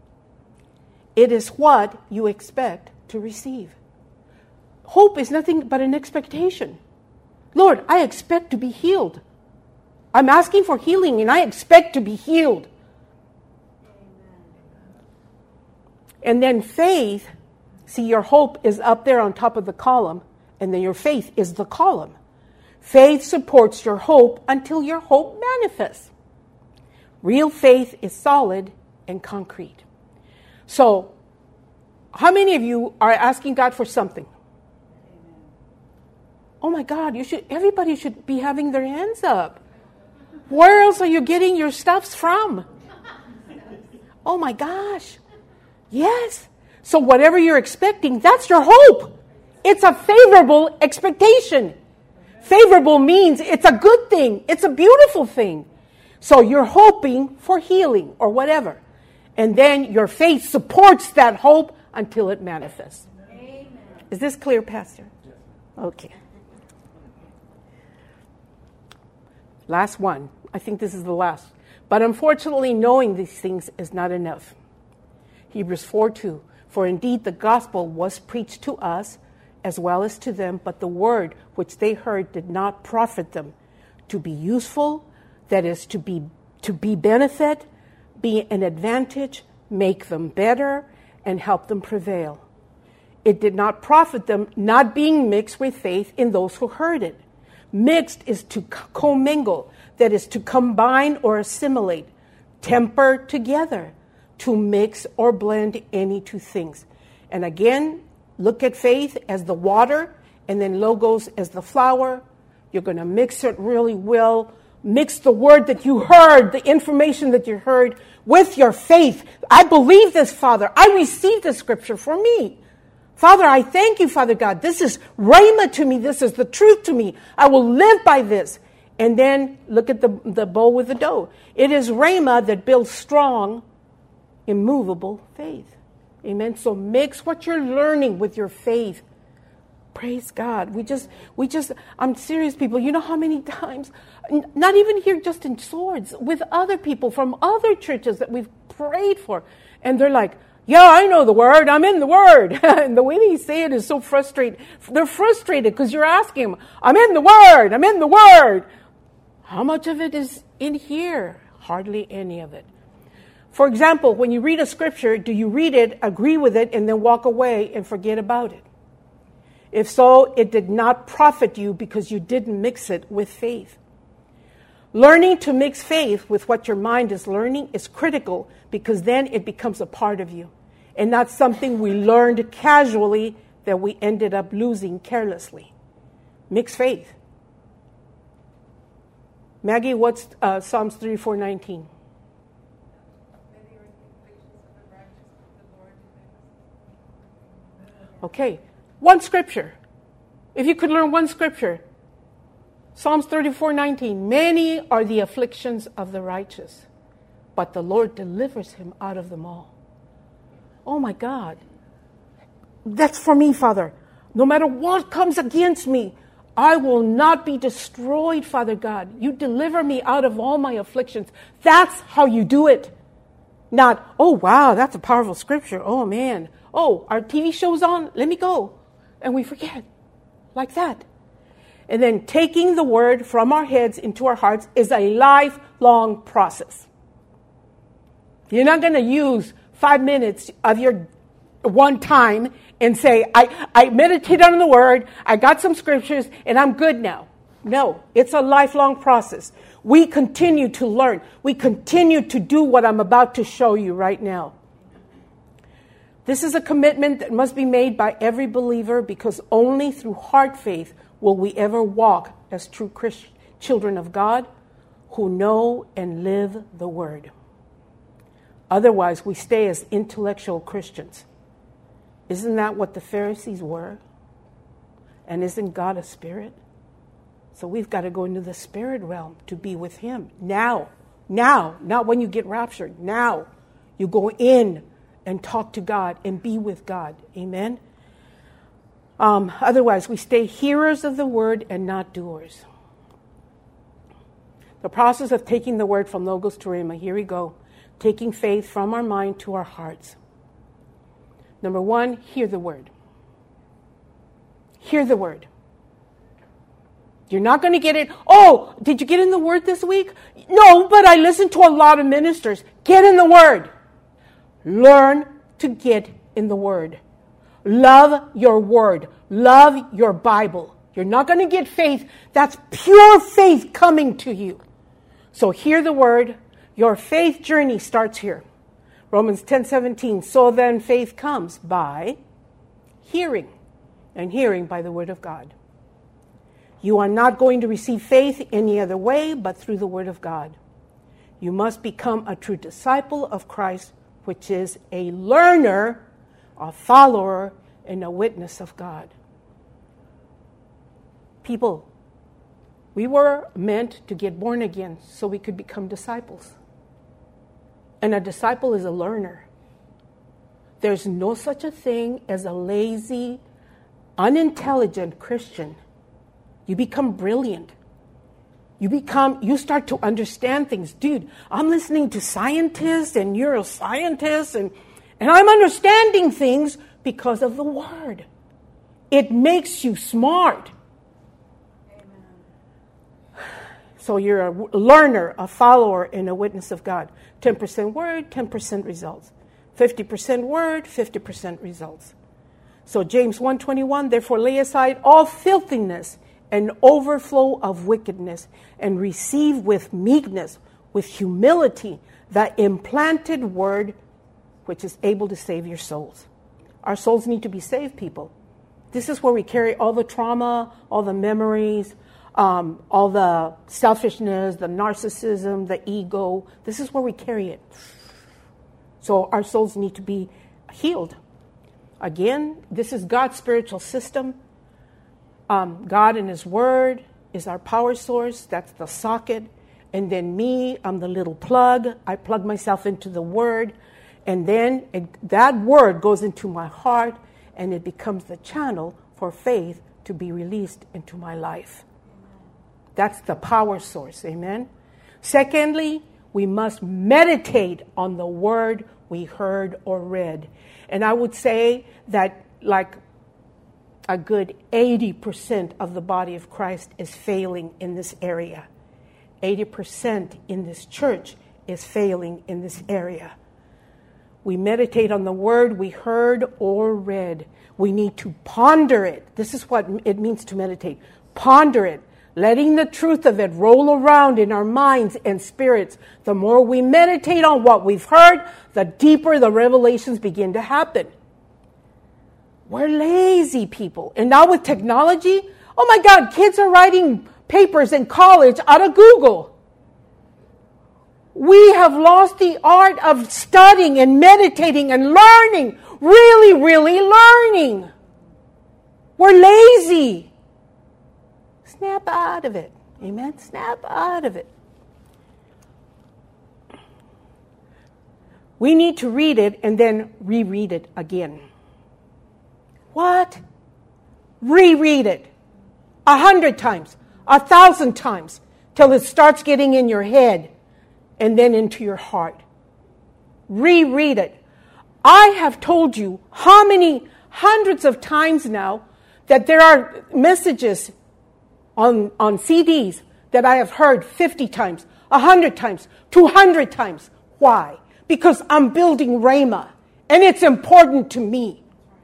It is what you expect to receive. Hope is nothing but an expectation. Lord, I expect to be healed. I'm asking for healing and I expect to be healed. And then faith, see, your hope is up there on top of the column, and then your faith is the column. Faith supports your hope until your hope manifests. Real faith is solid and concrete. So, how many of you are asking God for something? Oh my God, you should. Everybody should be having their hands up. Where else are you getting your stuffs from? Oh my gosh. Yes. So whatever you're expecting, that's your hope. It's a favorable expectation. Favorable means it's a good thing. It's a beautiful thing. So you're hoping for healing or whatever. And then your faith supports that hope until it manifests. Amen. Is this clear, Pastor? Yes. Okay. Last one. I think this is the last. But unfortunately, knowing these things is not enough. Hebrews four two. For indeed the gospel was preached to us as well as to them, but the word which they heard did not profit them. To be useful, that is, to be to be benefit, be an advantage, make them better, and help them prevail. It did not profit them, not being mixed with faith in those who heard it. Mixed is to commingle, that is, to combine or assimilate, temper together, to mix or blend any two things. And again, look at faith as the water, and then logos as the flour. You're going to mix it really well. Mix the word that you heard, the information that you heard, with your faith. I believe this, Father. I receive the scripture for me. Father, I thank you, Father God. This is rhema to me. This is the truth to me. I will live by this. And then look at the, the bowl with the dough. It is rhema that builds strong, immovable faith. Amen. So mix what you're learning with your faith. Praise God. We just, we just, I'm serious, people. You know how many times, not even here just in Swords, with other people from other churches that we've prayed for. And they're like, yeah, I know the word. I'm in the word. And the way they say it is so frustrating. They're frustrated because you're asking them, I'm in the word. I'm in the word. How much of it is in here? Hardly any of it. For example, when you read a scripture, do you read it, agree with it, and then walk away and forget about it? If so, it did not profit you because you didn't mix it with faith. Learning to mix faith with what your mind is learning is critical because then it becomes a part of you and not something we learned casually that we ended up losing carelessly. Mix faith. Maggie, what's uh, Psalms thirty-four nineteen? Okay, one scripture. If you could learn one scripture, Psalms thirty-four nineteen. Many are the afflictions of the righteous, but the Lord delivers him out of them all. Oh my God. That's for me, Father. No matter what comes against me, I will not be destroyed, Father God. You deliver me out of all my afflictions. That's how you do it. Not, oh wow, that's a powerful scripture. Oh man. Oh, our T V show's on. Let me go. And we forget. Like that. And then taking the word from our heads into our hearts is a lifelong process. You're not going to use five minutes of your one time and say, I, I meditated on the word, I got some scriptures, and I'm good now. No, it's a lifelong process. We continue to learn. We continue to do what I'm about to show you right now. This is a commitment that must be made by every believer because only through heart faith will we ever walk as true Christian children of God who know and live the word. Otherwise, we stay as intellectual Christians. Isn't that what the Pharisees were? And isn't God a spirit? So we've got to go into the spirit realm to be with him. Now. Now. Not when you get raptured. Now. You go in and talk to God and be with God. Amen? Um, otherwise, we stay hearers of the word and not doers. The process of taking the word from Logos to Rhema. Here we go. Taking faith from our mind to our hearts. Number one, hear the word. Hear the word. You're not going to get it. Oh, did you get in the word this week? No, but I listened to a lot of ministers. Get in the word. Learn to get in the word. Love your word. Love your Bible. You're not going to get faith. That's pure faith coming to you. So hear the word. Your faith journey starts here. Romans ten seventeen. So then faith comes by hearing, and hearing by the word of God. You are not going to receive faith any other way but through the word of God. You must become a true disciple of Christ, which is a learner, a follower, and a witness of God. People, we were meant to get born again so we could become disciples. And a disciple is a learner. There's no such a thing as a lazy unintelligent Christian, you become brilliant. You become, you start to understand things. Dude, I'm listening to scientists and neuroscientists, and, and I'm understanding things because of the Word. It makes you smart. Amen. So you're a learner, a follower, and a witness of God. ten percent Word, ten percent results. fifty percent Word, fifty percent results. So James one twenty-one, therefore lay aside all filthiness and overflow of wickedness, and receive with meekness, with humility, the implanted word which is able to save your souls. Our souls need to be saved, people. This is where we carry all the trauma, all the memories, um, all the selfishness, the narcissism, the ego. This is where we carry it. So our souls need to be healed. Again, this is God's spiritual system. Um, God and His Word is our power source. That's the socket. And then me, I'm the little plug. I plug myself into the Word. And then it, that Word goes into my heart, and it becomes the channel for faith to be released into my life. That's the power source. Amen. Secondly, we must meditate on the Word we heard or read. And I would say that like a good eighty percent of the body of Christ is failing in this area. eighty percent in this church is failing in this area. We meditate on the word we heard or read. We need to ponder it. This is what it means to meditate. Ponder it, letting the truth of it roll around in our minds and spirits. The more we meditate on what we've heard, the deeper the revelations begin to happen. We're lazy people. And now with technology, oh my God, kids are writing papers in college out of Google. We have lost the art of studying and meditating and learning. Really, really learning. We're lazy. Snap out of it. Amen? Snap out of it. We need to read it and then reread it again. What? Reread it. A hundred times. A thousand times. Till it starts getting in your head and then into your heart. Reread it. I have told you how many hundreds of times now that there are messages on, on C Ds that I have heard fifty times, one hundred times, two hundred times. Why? Because I'm building Rhema, and it's important to me.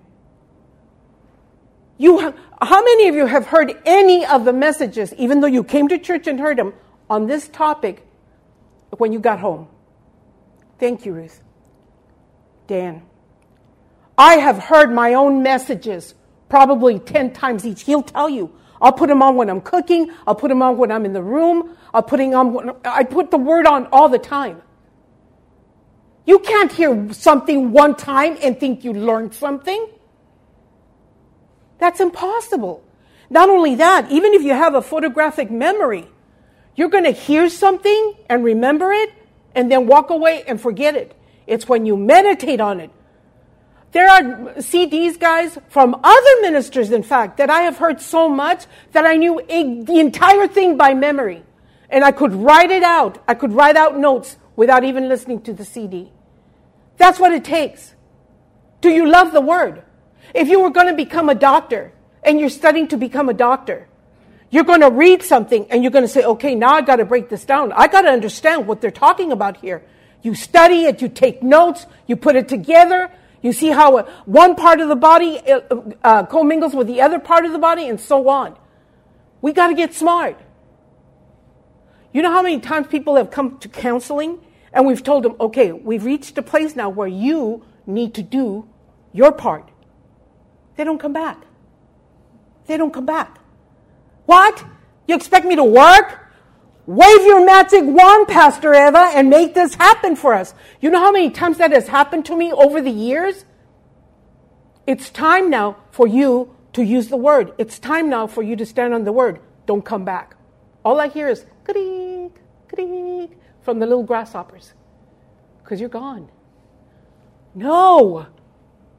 You have, how many of you have heard any of the messages, even though you came to church and heard them, on this topic when you got home? Thank you, Ruth. Dan. I have heard my own messages probably ten times each. He'll tell you. I'll put them on when I'm cooking. I'll put them on when I'm in the room. I'll put them on when, I put the word on all the time. You can't hear something one time and think you learned something. That's impossible. Not only that, even if you have a photographic memory, you're going to hear something and remember it and then walk away and forget it. It's when you meditate on it. There are C Ds, guys, from other ministers, in fact, that I have heard so much that I knew a, the entire thing by memory. And I could write it out. I could write out notes without even listening to the C D. That's what it takes. Do you love the Word? If you were going to become a doctor and you're studying to become a doctor, you're going to read something and you're going to say, okay, now I got to break this down. I got to understand what they're talking about here. You study it, you take notes, you put it together. You see how one part of the body uh, commingles with the other part of the body and so on. We got to get smart. You know how many times people have come to counseling and we've told them, okay, we've reached a place now where you need to do your part. They don't come back. They don't come back. What? You expect me to work? Wave your magic wand, Pastor Eva, and make this happen for us. You know how many times that has happened to me over the years? It's time now for you to use the word. It's time now for you to stand on the word. Don't come back. All I hear is creak, creak from the little grasshoppers because you're gone. No.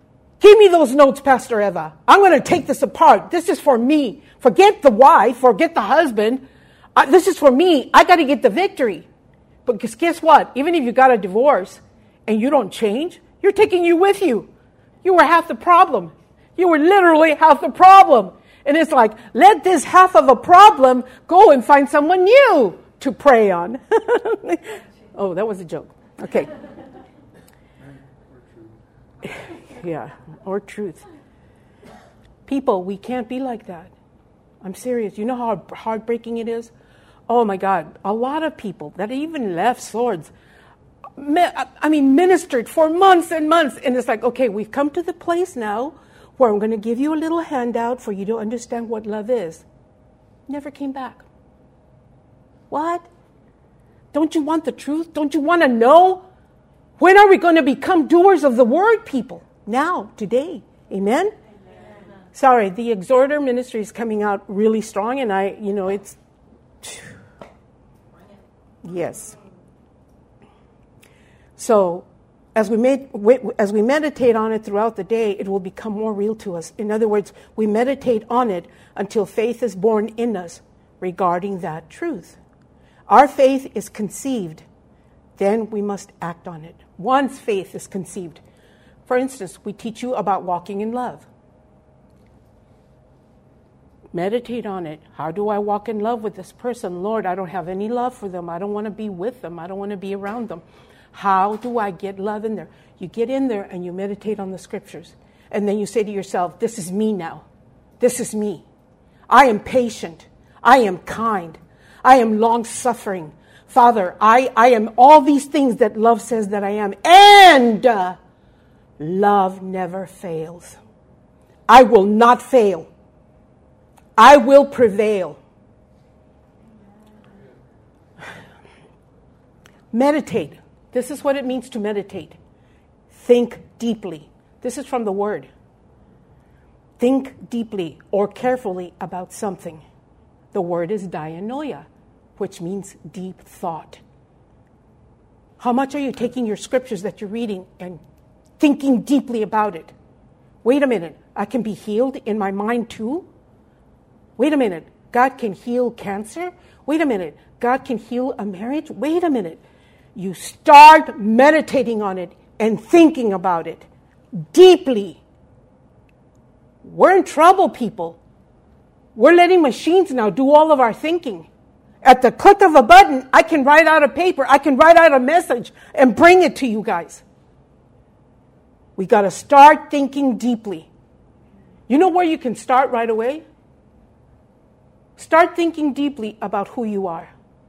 Give me those notes, Pastor Eva. I'm going to take this apart. This is for me. Forget the wife. Forget the husband. Uh, this is for me. I got to get the victory. But guess what? Even if you got a divorce and you don't change, you're taking you with you. You were half the problem. You were literally half the problem. And it's like, let this half of a problem go and find someone new to prey on. Oh, that was a joke. Okay. Yeah, or truth. People, we can't be like that. I'm serious. You know how heartbreaking it is? Oh my God, a lot of people that even left Swords, I mean, ministered for months and months. And it's like, okay, we've come to the place now where I'm going to give you a little handout for you to understand what love is. Never came back. What? Don't you want the truth? Don't you want to know? When are we going to become doers of the word, people? Now, today. Amen? Amen? Sorry, the exhorter ministry is coming out really strong, and I, you know, it's... Yes. So, as we, made, as we meditate on it throughout the day, it will become more real to us. In other words, we meditate on it until faith is born in us regarding that truth. Our faith is conceived, then we must act on it. Once faith is conceived. For instance, we teach you about walking in love. Meditate on it. How do I walk in love with this person? Lord, I don't have any love for them. I don't want to be with them. I don't want to be around them. How do I get love in there? You get in there and you meditate on the scriptures. And then you say to yourself, this is me now. This is me. I am patient. I am kind. I am long-suffering. Father, I, I am all these things that love says that I am. And uh, love never fails. I will not fail. I will prevail. Meditate. This is what it means to meditate. Think deeply. This is from the Word. Think deeply or carefully about something. The word is dianoia, which means deep thought. How much are you taking your scriptures that you're reading and thinking deeply about it? Wait a minute, I can be healed in my mind too? Wait a minute, God can heal cancer? Wait a minute, God can heal a marriage? Wait a minute. You start meditating on it and thinking about it deeply. We're in trouble, people. We're letting machines now do all of our thinking. At the click of a button, I can write out a paper, I can write out a message and bring it to you guys. We got to start thinking deeply. You know where you can start right away? Start thinking deeply about who you are.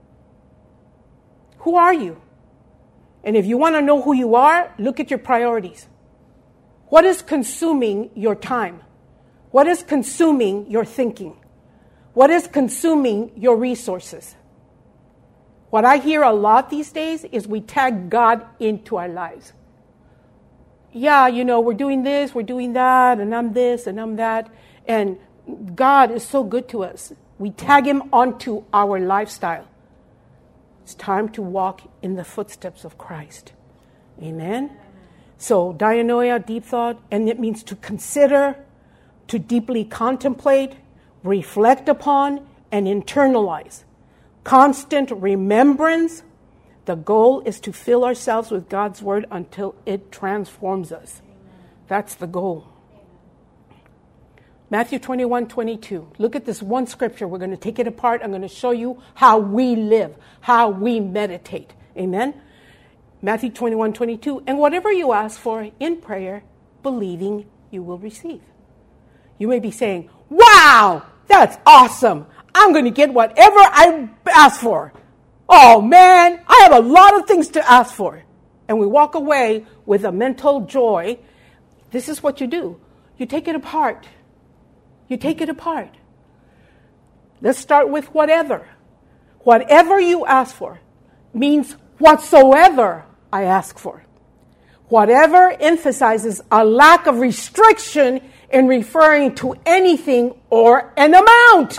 Who are you? And if you want to know who you are, look at your priorities. What is consuming your time? What is consuming your thinking? What is consuming your resources? What I hear a lot these days is we tag God into our lives. Yeah, you know, we're doing this, we're doing that, and I'm this, and I'm that. And God is so good to us. We tag him onto our lifestyle. It's time to walk in the footsteps of Christ. Amen? So, dianoia, deep thought, and it means to consider, to deeply contemplate, reflect upon, and internalize. Constant remembrance. The goal is to fill ourselves with God's word until it transforms us. That's the goal. Matthew twenty-one, twenty-two. Look at this one scripture. We're going to take it apart. I'm going to show you how we live, how we meditate. Amen? Matthew twenty-one, twenty-two. And whatever you ask for in prayer, believing you will receive. You may be saying, wow, that's awesome. I'm going to get whatever I ask for. Oh, man, I have a lot of things to ask for. And we walk away with a mental joy. This is what you do. You take it apart. You take it apart. Let's start with whatever. Whatever you ask for means whatsoever I ask for. Whatever emphasizes a lack of restriction in referring to anything or an amount.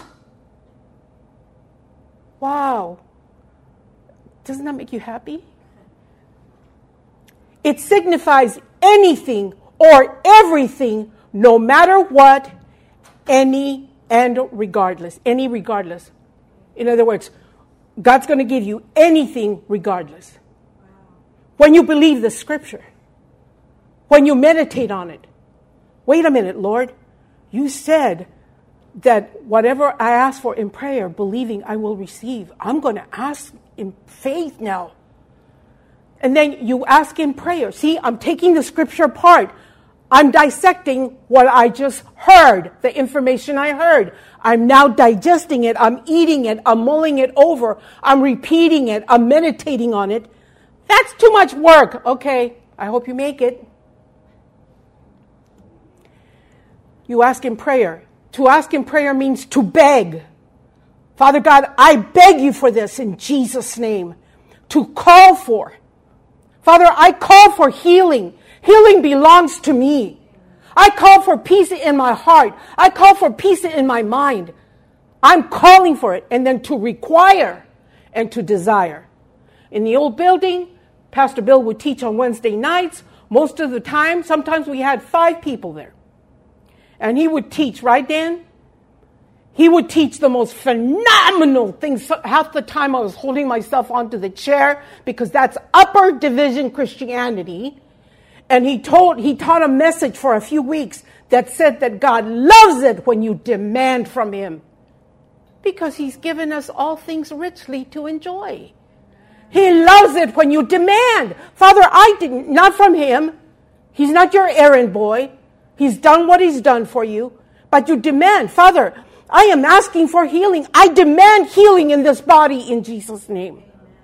Wow. Doesn't that make you happy? It signifies anything or everything, no matter what, any and regardless. Any regardless. In other words, God's going to give you anything regardless. When you believe the scripture, when you meditate on it. Wait a minute, Lord. You said that whatever I ask for in prayer, believing I will receive. I'm going to ask in faith now. And then you ask in prayer. See, I'm taking the scripture apart. I'm dissecting what I just heard, the information I heard. I'm now digesting it. I'm eating it. I'm mulling it over. I'm repeating it. I'm meditating on it. That's too much work. Okay, I hope you make it. You ask in prayer. To ask in prayer means to beg. Father God, I beg you for this in Jesus' name. To call for. Father, I call for healing. Healing belongs to me. I call for peace in my heart. I call for peace in my mind. I'm calling for it. And then to require and to desire. In the old building, Pastor Bill would teach on Wednesday nights. Most of the time, sometimes we had five people there. And he would teach, right, Dan? He would teach the most phenomenal things. Half the time I was holding myself onto the chair because that's upper division Christianity. And he told, he taught a message for a few weeks that said that God loves it when you demand from him. Because he's given us all things richly to enjoy. He loves it when you demand. Father, I didn't, not from him. He's not your errand boy. He's done what he's done for you. But you demand, Father, I am asking for healing. I demand healing in this body in Jesus' name.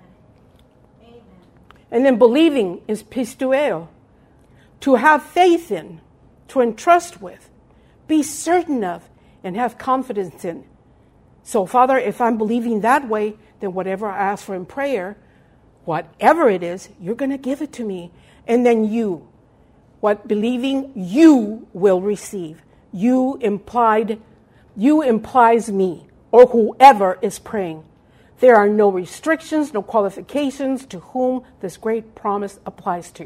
Amen. And then believing is pisteuo. To have faith in, to entrust with, be certain of, and have confidence in. So, Father, if I'm believing that way, then whatever I ask for in prayer, whatever it is, you're going to give it to me. And then you, what believing you will receive. You implied, you implies me, or whoever is praying. There are no restrictions, no qualifications to whom this great promise applies to.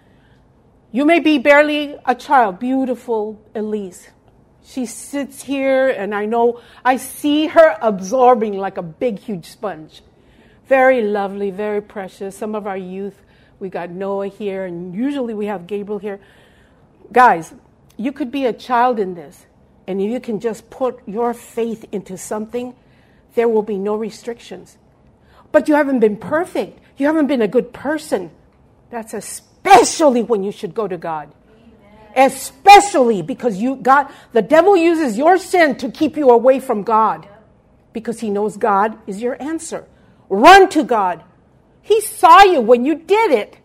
You may be barely a child, beautiful Elise. She sits here and I know, I see her absorbing like a big, huge sponge. Very lovely, very precious. Some of our youth, we got Noah here and usually we have Gabriel here. Guys, you could be a child in this. And if you can just put your faith into something, there will be no restrictions. But you haven't been perfect. You haven't been a good person. That's a Especially when you should go to God. Amen. Especially because you God, the devil uses your sin to keep you away from God. Because he knows God is your answer. Run to God. He saw you when you did it.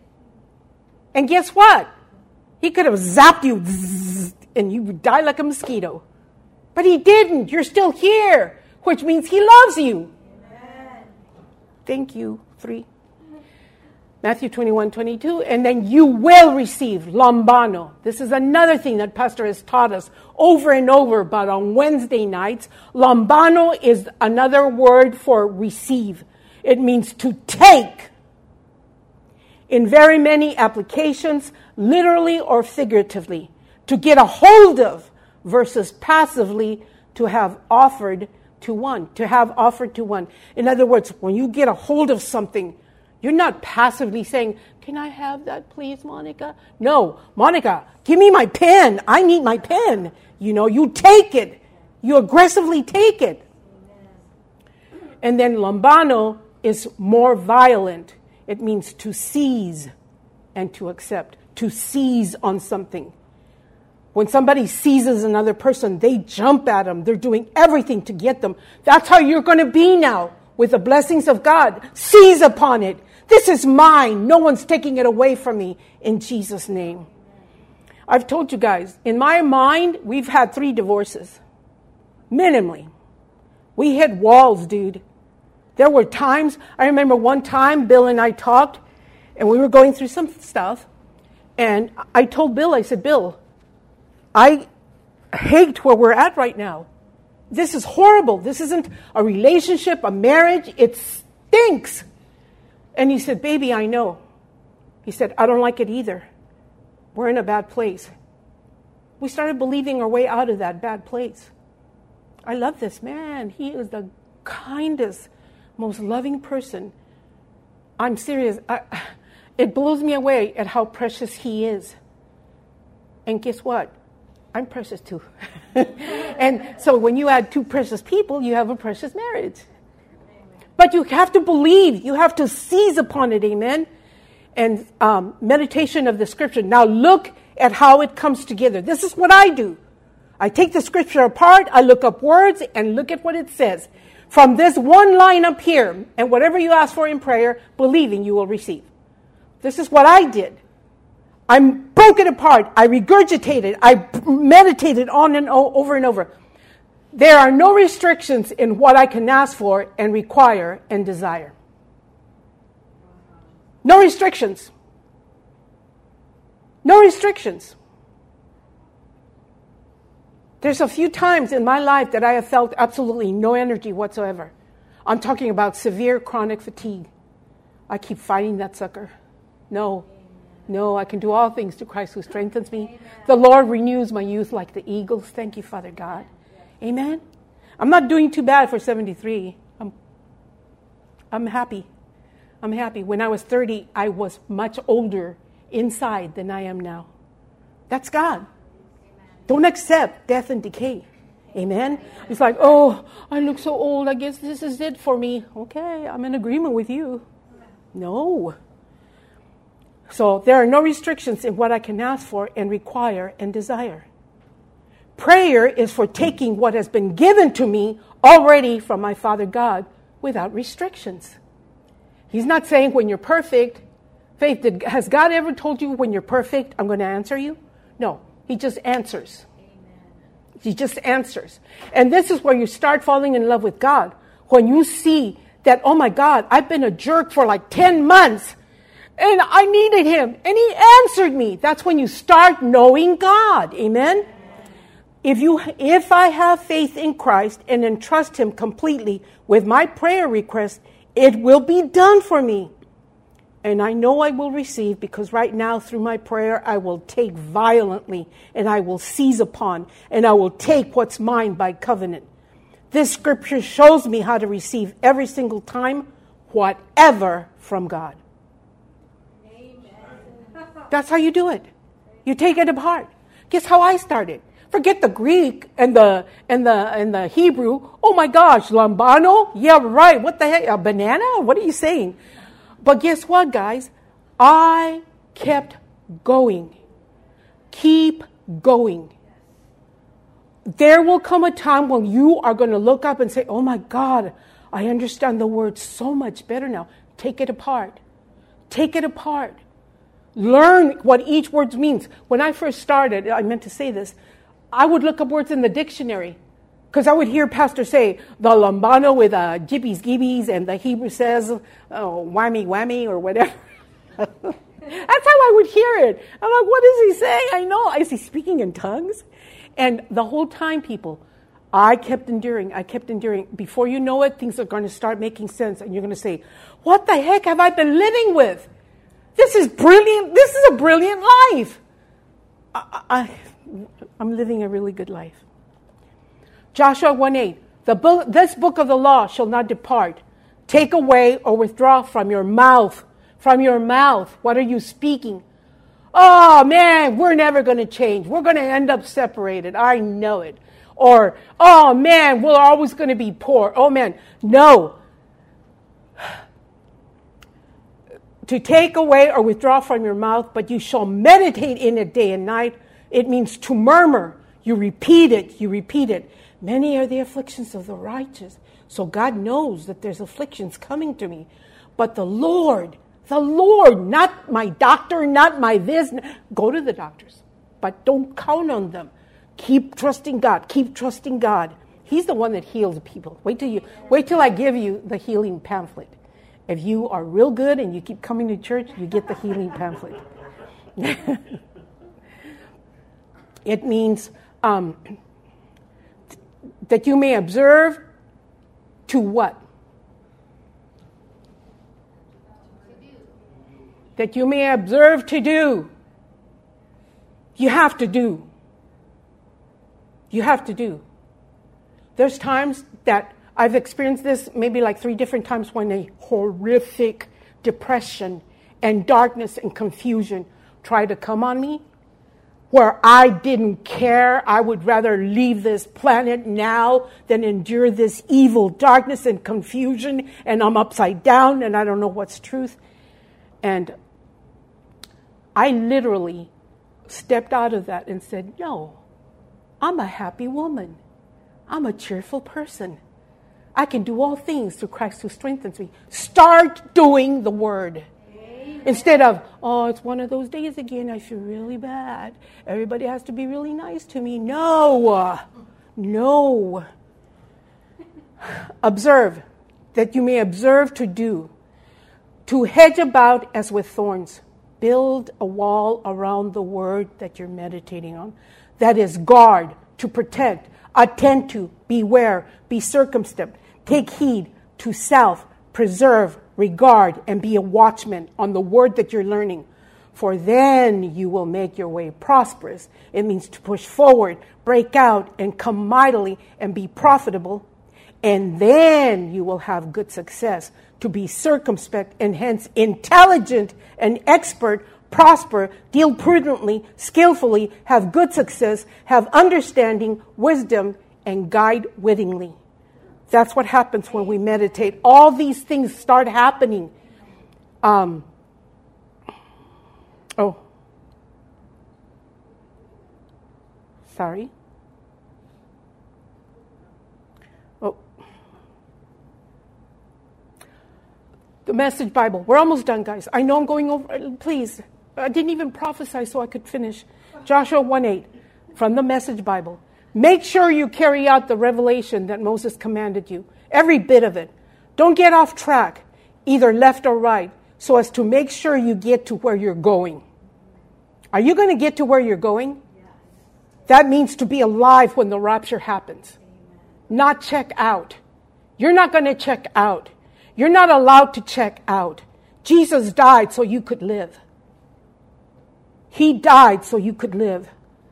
And guess what? He could have zapped you and you would die like a mosquito. But he didn't. You're still here, which means he loves you. Amen. Thank you. Three. Matthew twenty-one, twenty-two, and then you will receive lambano. This is another thing that Pastor has taught us over and over, but on Wednesday nights, lambano is another word for receive. It means to take. In very many applications, literally or figuratively, to get a hold of versus passively to have offered to one, to have offered to one. In other words, when you get a hold of something, you're not passively saying, can I have that, please, Monica? No, Monica, give me my pen. I need my pen. You know, you take it. You aggressively take it. Amen. And then lambano is more violent. It means to seize and to accept. To seize on something. When somebody seizes another person, they jump at them. They're doing everything to get them. That's how you're going to be now with the blessings of God. Seize upon it. This is mine. No one's taking it away from me in Jesus' name. I've told you guys, in my mind, we've had three divorces. Minimally. We hit walls, dude. There were times, I remember one time Bill and I talked, and we were going through some stuff, and I told Bill, I said, Bill, I hate where we're at right now. This is horrible. This isn't a relationship, a marriage. It stinks. And he said, baby, I know. He said, I don't like it either. We're in a bad place. We started believing our way out of that bad place. I love this man. He is the kindest, most loving person. I'm serious. I, it blows me away at how precious he is. And guess what? I'm precious too. And so when you add two precious people, you have a precious marriage. But you have to believe. You have to seize upon it. Amen. And um, meditation of the scripture. Now look at how it comes together. This is what I do. I take the scripture apart. I look up words and look at what it says. From this one line up here, and whatever you ask for in prayer, believing you will receive. This is what I did. I broke it apart. I regurgitated. I meditated on and over and over. There are no restrictions in what I can ask for and require and desire. No restrictions. No restrictions. There's a few times in my life that I have felt absolutely no energy whatsoever. I'm talking about severe chronic fatigue. I keep fighting that sucker. No. No, I can do all things through Christ who strengthens me. Amen. The Lord renews my youth like the eagles. Thank you, Father God. Amen. I'm not doing too bad for seventy-three. I'm, I'm happy. I'm happy. When I was thirty, I was much older inside than I am now. That's God. Amen. Don't accept death and decay. Amen. Amen. It's like, oh, I look so old. I guess this is it for me. Okay, I'm in agreement with you. No. So there are no restrictions in what I can ask for and require and desire. Prayer is for taking what has been given to me already from my Father God without restrictions. He's not saying when you're perfect. Faith, did, has God ever told you when you're perfect, I'm going to answer you? No, he just answers. Amen. He just answers. And this is where you start falling in love with God. When you see that, oh my God, I've been a jerk for like ten months. And I needed him. And he answered me. That's when you start knowing God. Amen? Amen. If you, if I have faith in Christ and entrust him completely with my prayer request, it will be done for me. And I know I will receive because right now through my prayer, I will take violently and I will seize upon and I will take what's mine by covenant. This scripture shows me how to receive every single time whatever from God. That's how you do it. You take it apart. Guess how I started? Forget the Greek and the and the and the Hebrew. Oh my gosh, lambano? Yeah, right. What the heck? A banana? What are you saying? But guess what, guys? I kept going. Keep going. There will come a time when you are going to look up and say, oh my God, I understand the word so much better now. Take it apart. Take it apart. Learn what each word means. When I first started, I meant to say this, I would look up words in the dictionary because I would hear pastor say the lambano with uh, jibbies gibbies and the Hebrew says oh, whammy whammy or whatever. That's how I would hear it. I'm like, what does he say? I know. Is he speaking in tongues? And the whole time, people, I kept enduring. I kept enduring. Before you know it, things are going to start making sense. And you're going to say, what the heck have I been living with? This is brilliant. This is a brilliant life. I, I, I'm living a really good life. Joshua one eight. The book, this book of the law shall not depart. Take away or withdraw from your mouth. From your mouth. What are you speaking? Oh, man, we're never going to change. We're going to end up separated. I know it. Or, oh, man, we're always going to be poor. Oh, man. No. To take away or withdraw from your mouth, but you shall meditate in it day and night. It means to murmur. You repeat it. You repeat it. Many are the afflictions of the righteous. So God knows that there's afflictions coming to me. But the Lord, the Lord, not my doctor, not my this. Go to the doctors, but don't count on them. Keep trusting God. Keep trusting God. He's the one that heals people. Wait till you, wait till I give you the healing pamphlet. If you are real good and you keep coming to church, you get the healing pamphlet. It means um, that you may observe to what? That you may observe to do. You have to do. You have to do. There's times that I've experienced this maybe like three different times when a horrific depression and darkness and confusion tried to come on me, where I didn't care. I would rather leave this planet now than endure this evil darkness and confusion, and I'm upside down and I don't know what's truth. And I literally stepped out of that and said, no, I'm a happy woman. I'm a cheerful person. I can do all things through Christ who strengthens me. Start doing the word. Amen. Instead of, oh, it's one of those days again. I feel really bad. Everybody has to be really nice to me. No. No. Observe, that you may observe to do. To hedge about as with thorns. Build a wall around the word that you're meditating on. That is, guard, to protect, attend to, beware, be circumspect, take heed to self, preserve, regard, and be a watchman on the word that you're learning. For then you will make your way prosperous. It means to push forward, break out, and come mightily and be profitable. And then you will have good success, to be circumspect and hence intelligent and expert, prosper, deal prudently, skillfully, have good success, have understanding, wisdom, and guide wittingly. That's what happens when we meditate. All these things start happening. Um, oh. Sorry. Oh. The Message Bible. We're almost done, guys. I know I'm going over. Please. I didn't even prophesy so I could finish. Joshua one eight from the Message Bible. Make sure you carry out the revelation that Moses commanded you. Every bit of it. Don't get off track, either left or right, so as to make sure you get to where you're going. Are you going to get to where you're going? Yes. That means to be alive when the rapture happens. Amen. Not check out. You're not going to check out. You're not allowed to check out. Jesus died so you could live. He died so you could live.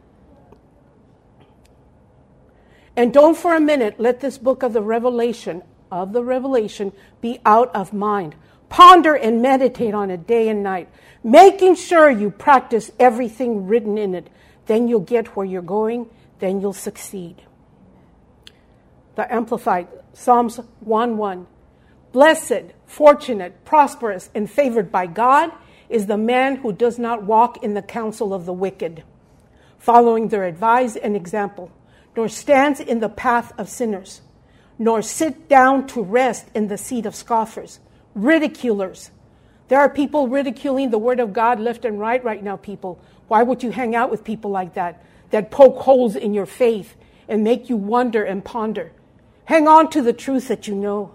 And don't for a minute let this book of the Revelation, of the Revelation, be out of mind. Ponder and meditate on it day and night, making sure you practice everything written in it. Then you'll get where you're going. Then you'll succeed. The Amplified, Psalms one one. Blessed, fortunate, prosperous, and favored by God is the man who does not walk in the counsel of the wicked, following their advice and example, nor stands in the path of sinners, nor sit down to rest in the seat of scoffers, ridiculers. There are people ridiculing the word of God left and right right now, people. Why would you hang out with people like that, that poke holes in your faith and make you wonder and ponder? Hang on to the truth that you know.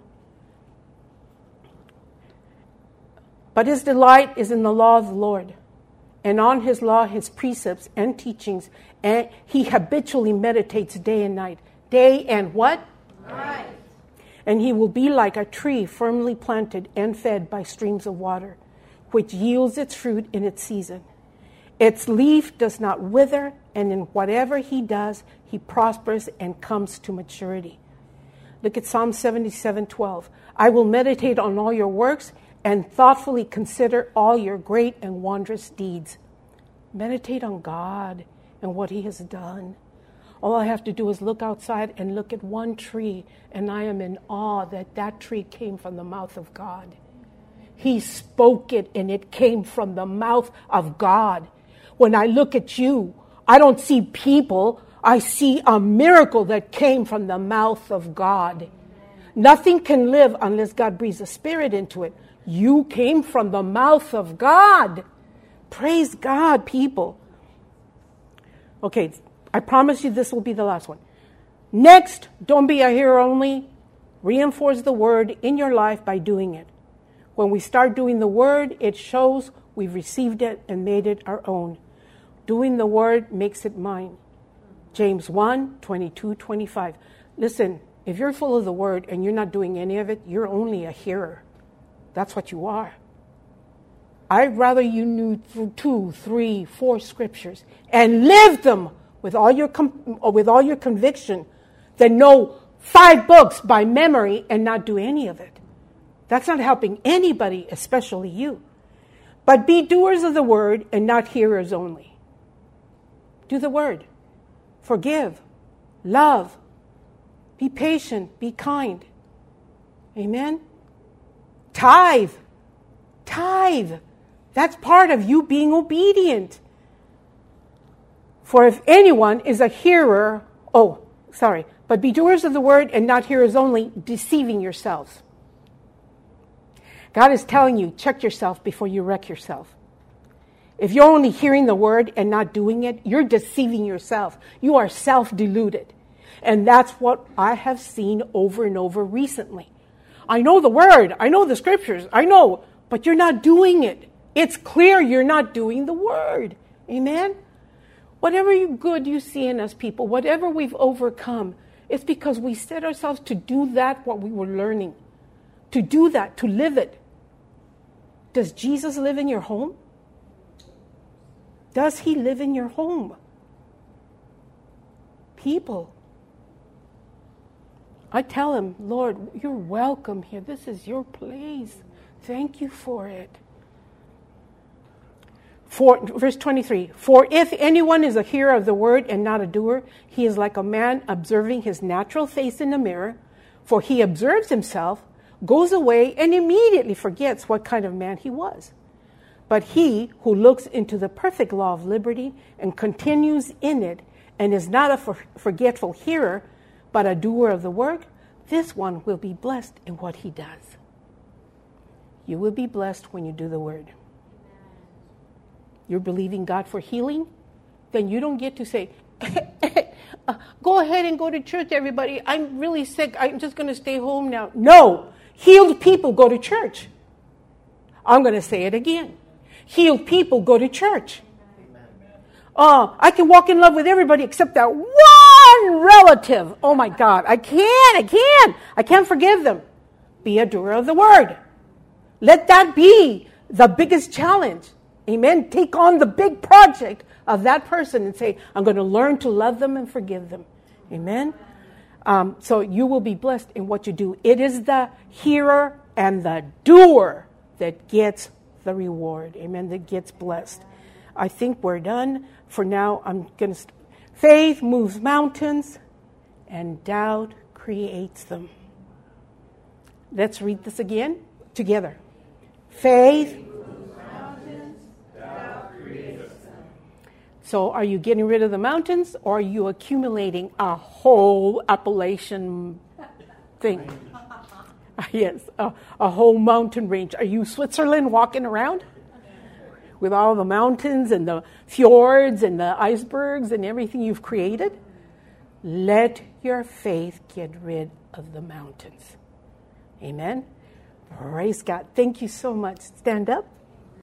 But his delight is in the law of the Lord, and on his law, his precepts and teachings, and he habitually meditates day and night. Day and what? Night. And he will be like a tree firmly planted and fed by streams of water, which yields its fruit in its season. Its leaf does not wither, and in whatever he does, he prospers and comes to maturity. Look at Psalm seventy-seven twelve. I will meditate on all your works and thoughtfully consider all your great and wondrous deeds. Meditate on God and what he has done. All I have to do is look outside and look at one tree, and I am in awe that that tree came from the mouth of God. He spoke it, and it came from the mouth of God. When I look at you, I don't see people. I see a miracle that came from the mouth of God. Nothing can live unless God breathes a spirit into it. You came from the mouth of God. Praise God, people. Okay, I promise you this will be the last one. Next, don't be a hearer only. Reinforce the word in your life by doing it. When we start doing the word, it shows we've received it and made it our own. Doing the word makes it mine. James one, twenty-two, twenty-five. Listen, if you're full of the word and you're not doing any of it, you're only a hearer. That's what you are. I'd rather you knew through two, three, four scriptures and lived them with all your com- with all your conviction than know five books by memory and not do any of it. That's not helping anybody, especially you. But be doers of the word and not hearers only. Do the word. Forgive. Love. Be patient. Be kind. Amen? Tithe. Tithe. That's part of you being obedient. For if anyone is a hearer, oh, sorry, but be doers of the word and not hearers only, deceiving yourselves. God is telling you, check yourself before you wreck yourself. If you're only hearing the word and not doing it, you're deceiving yourself. You are self-deluded. And that's what I have seen over and over recently. I know the word, I know the scriptures, I know, but you're not doing it. It's clear you're not doing the word. Amen? Whatever you good you see in us people, whatever we've overcome, it's because we set ourselves to do that what we were learning. To do that, to live it. Does Jesus live in your home? Does he live in your home? People. I tell him, Lord, you're welcome here. This is your place. Thank you for it. For, verse twenty-three, for if anyone is a hearer of the word and not a doer, he is like a man observing his natural face in the mirror. For he observes himself, goes away, and immediately forgets what kind of man he was. But he who looks into the perfect law of liberty and continues in it, and is not a for- forgetful hearer, but a doer of the work, this one will be blessed in what he does. You will be blessed when you do the word. You're believing God for healing, then you don't get to say, uh, go ahead and go to church, everybody. I'm really sick. I'm just going to stay home now. No. Healed people go to church. I'm going to say it again. Healed people go to church. Uh, I can walk in love with everybody except that one relative. Oh my God. I can't. I can't. I can't forgive them. Be a doer of the word. Let that be the biggest challenge. Amen. Take on the big project of that person and say, I'm going to learn to love them and forgive them. Amen. Um, so you will be blessed in what you do. It is the hearer and the doer that gets the reward. Amen. That gets blessed. I think we're done. For now, I'm going to... St- Faith moves mountains and doubt creates them. Let's read this again together. Faith moves mountains, doubt creates them. So are you getting rid of the mountains, or are you accumulating a whole Appalachian thing? Yes, a, a whole mountain range. Are you Switzerland walking around with all the mountains and the fjords and the icebergs and everything you've created? Let your faith get rid of the mountains. Amen. Praise God. Thank you so much. Stand up.